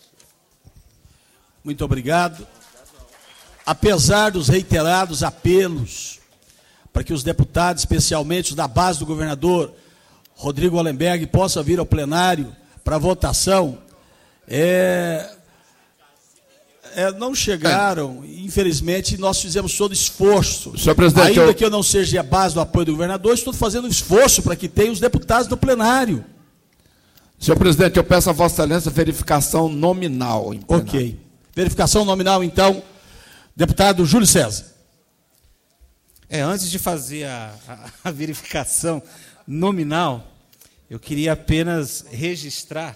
Muito obrigado. Apesar dos reiterados apelos para que os deputados, especialmente os da base do governador Rodrigo Hollenberg, possam vir ao plenário para votação, é... É, não chegaram, é. Infelizmente, nós fizemos todo esforço. Senhor presidente, ainda eu... que eu não seja a base do apoio do governador, estou fazendo esforço para que tenha os deputados no plenário. Senhor presidente, eu peço a Vossa Excelência verificação nominal. Em ok. Verificação nominal, então, deputado Júlio César. É, antes de fazer a, a, a verificação nominal, eu queria apenas registrar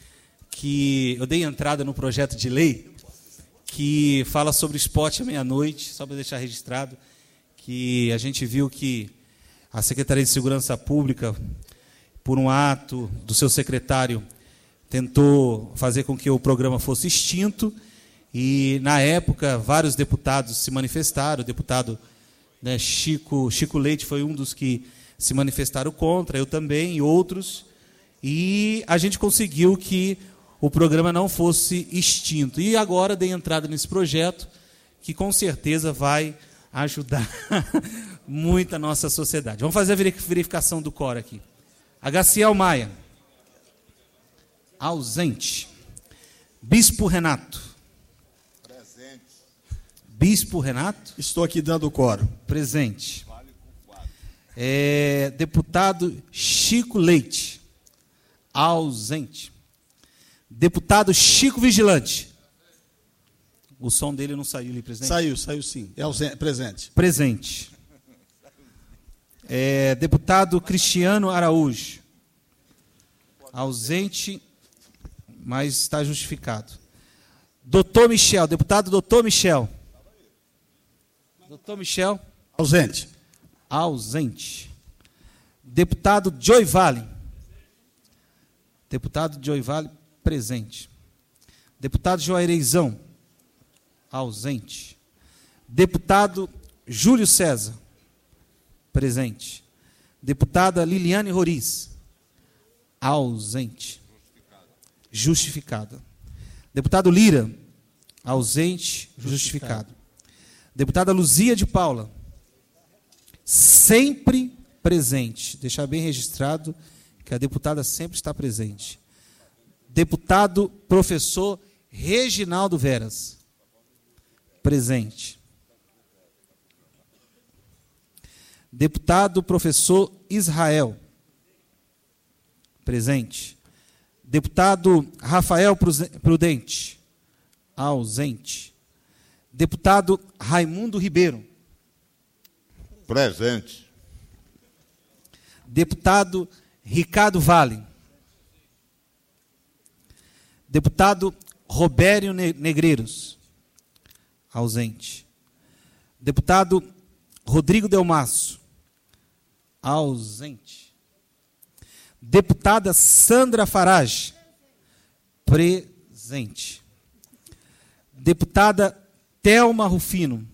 que eu dei entrada no projeto de lei que fala sobre esporte à meia-noite, só para deixar registrado, que a gente viu que a Secretaria de Segurança Pública, por um ato do seu secretário, tentou fazer com que o programa fosse extinto, e, na época, vários deputados se manifestaram, o deputado, né, Chico, Chico Leite foi um dos que se manifestaram contra, eu também, e outros, e a gente conseguiu que o programa não fosse extinto. E agora dei entrada nesse projeto, que com certeza vai ajudar muito a nossa sociedade. Vamos fazer a verificação do quórum aqui. Agaciel Maia. Ausente. Bispo Renato. Presente. Bispo Renato. Estou aqui dando o quórum. Presente. É, deputado Chico Leite. Ausente. Deputado Chico Vigilante. O som dele não saiu ali, presidente? Saiu, saiu sim. É ausente, presente. Presente. É, deputado Cristiano Araújo. Ausente, mas está justificado. Doutor Michel, deputado Doutor Michel. Doutor Michel. Ausente. Ausente. Deputado Joy Vale. Deputado Joy Vale. Presente. Deputado Joareizão. Ausente. Deputado Júlio César. Presente. Deputada Liliane Roriz. Ausente. Justificada. Deputado Lira. Ausente. Justificado. Deputada Luzia de Paula. Sempre presente. Deixar bem registrado que a deputada sempre está presente. Deputado professor Reginaldo Veras. Presente. Deputado professor Israel. Presente. Deputado Rafael Prudente. Ausente. Deputado Raimundo Ribeiro. Presente. Deputado Ricardo Vale. Deputado Robério Negreiros. Ausente. Deputado Rodrigo Delmasso. Ausente. Deputada Sandra Farage. Presente. Deputada Thelma Rufino.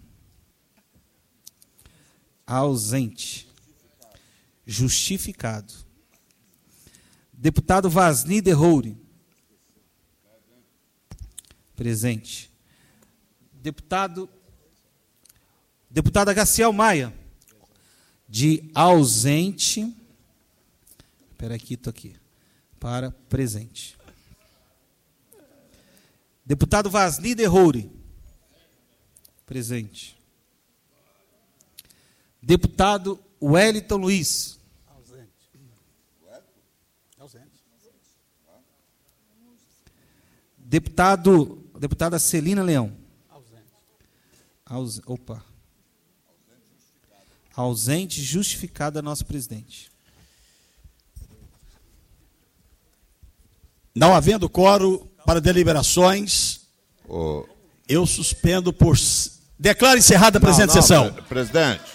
Ausente. Justificado. Deputado Vasni de Roure. Presente. Deputado Deputada Gaciel Maia. De ausente. Espera aqui, estou aqui. Para presente. Deputado Vasni de Roure. Presente. Deputado Wellington Luiz. Ausente. Ausente. Deputado, deputada Celina Leão. Ausente. Aus, opa. Ausente, justificada, nosso presidente. Não havendo quórum para deliberações, oh. eu suspendo por... Declaro encerrada a presente não, não, sessão. Presidente.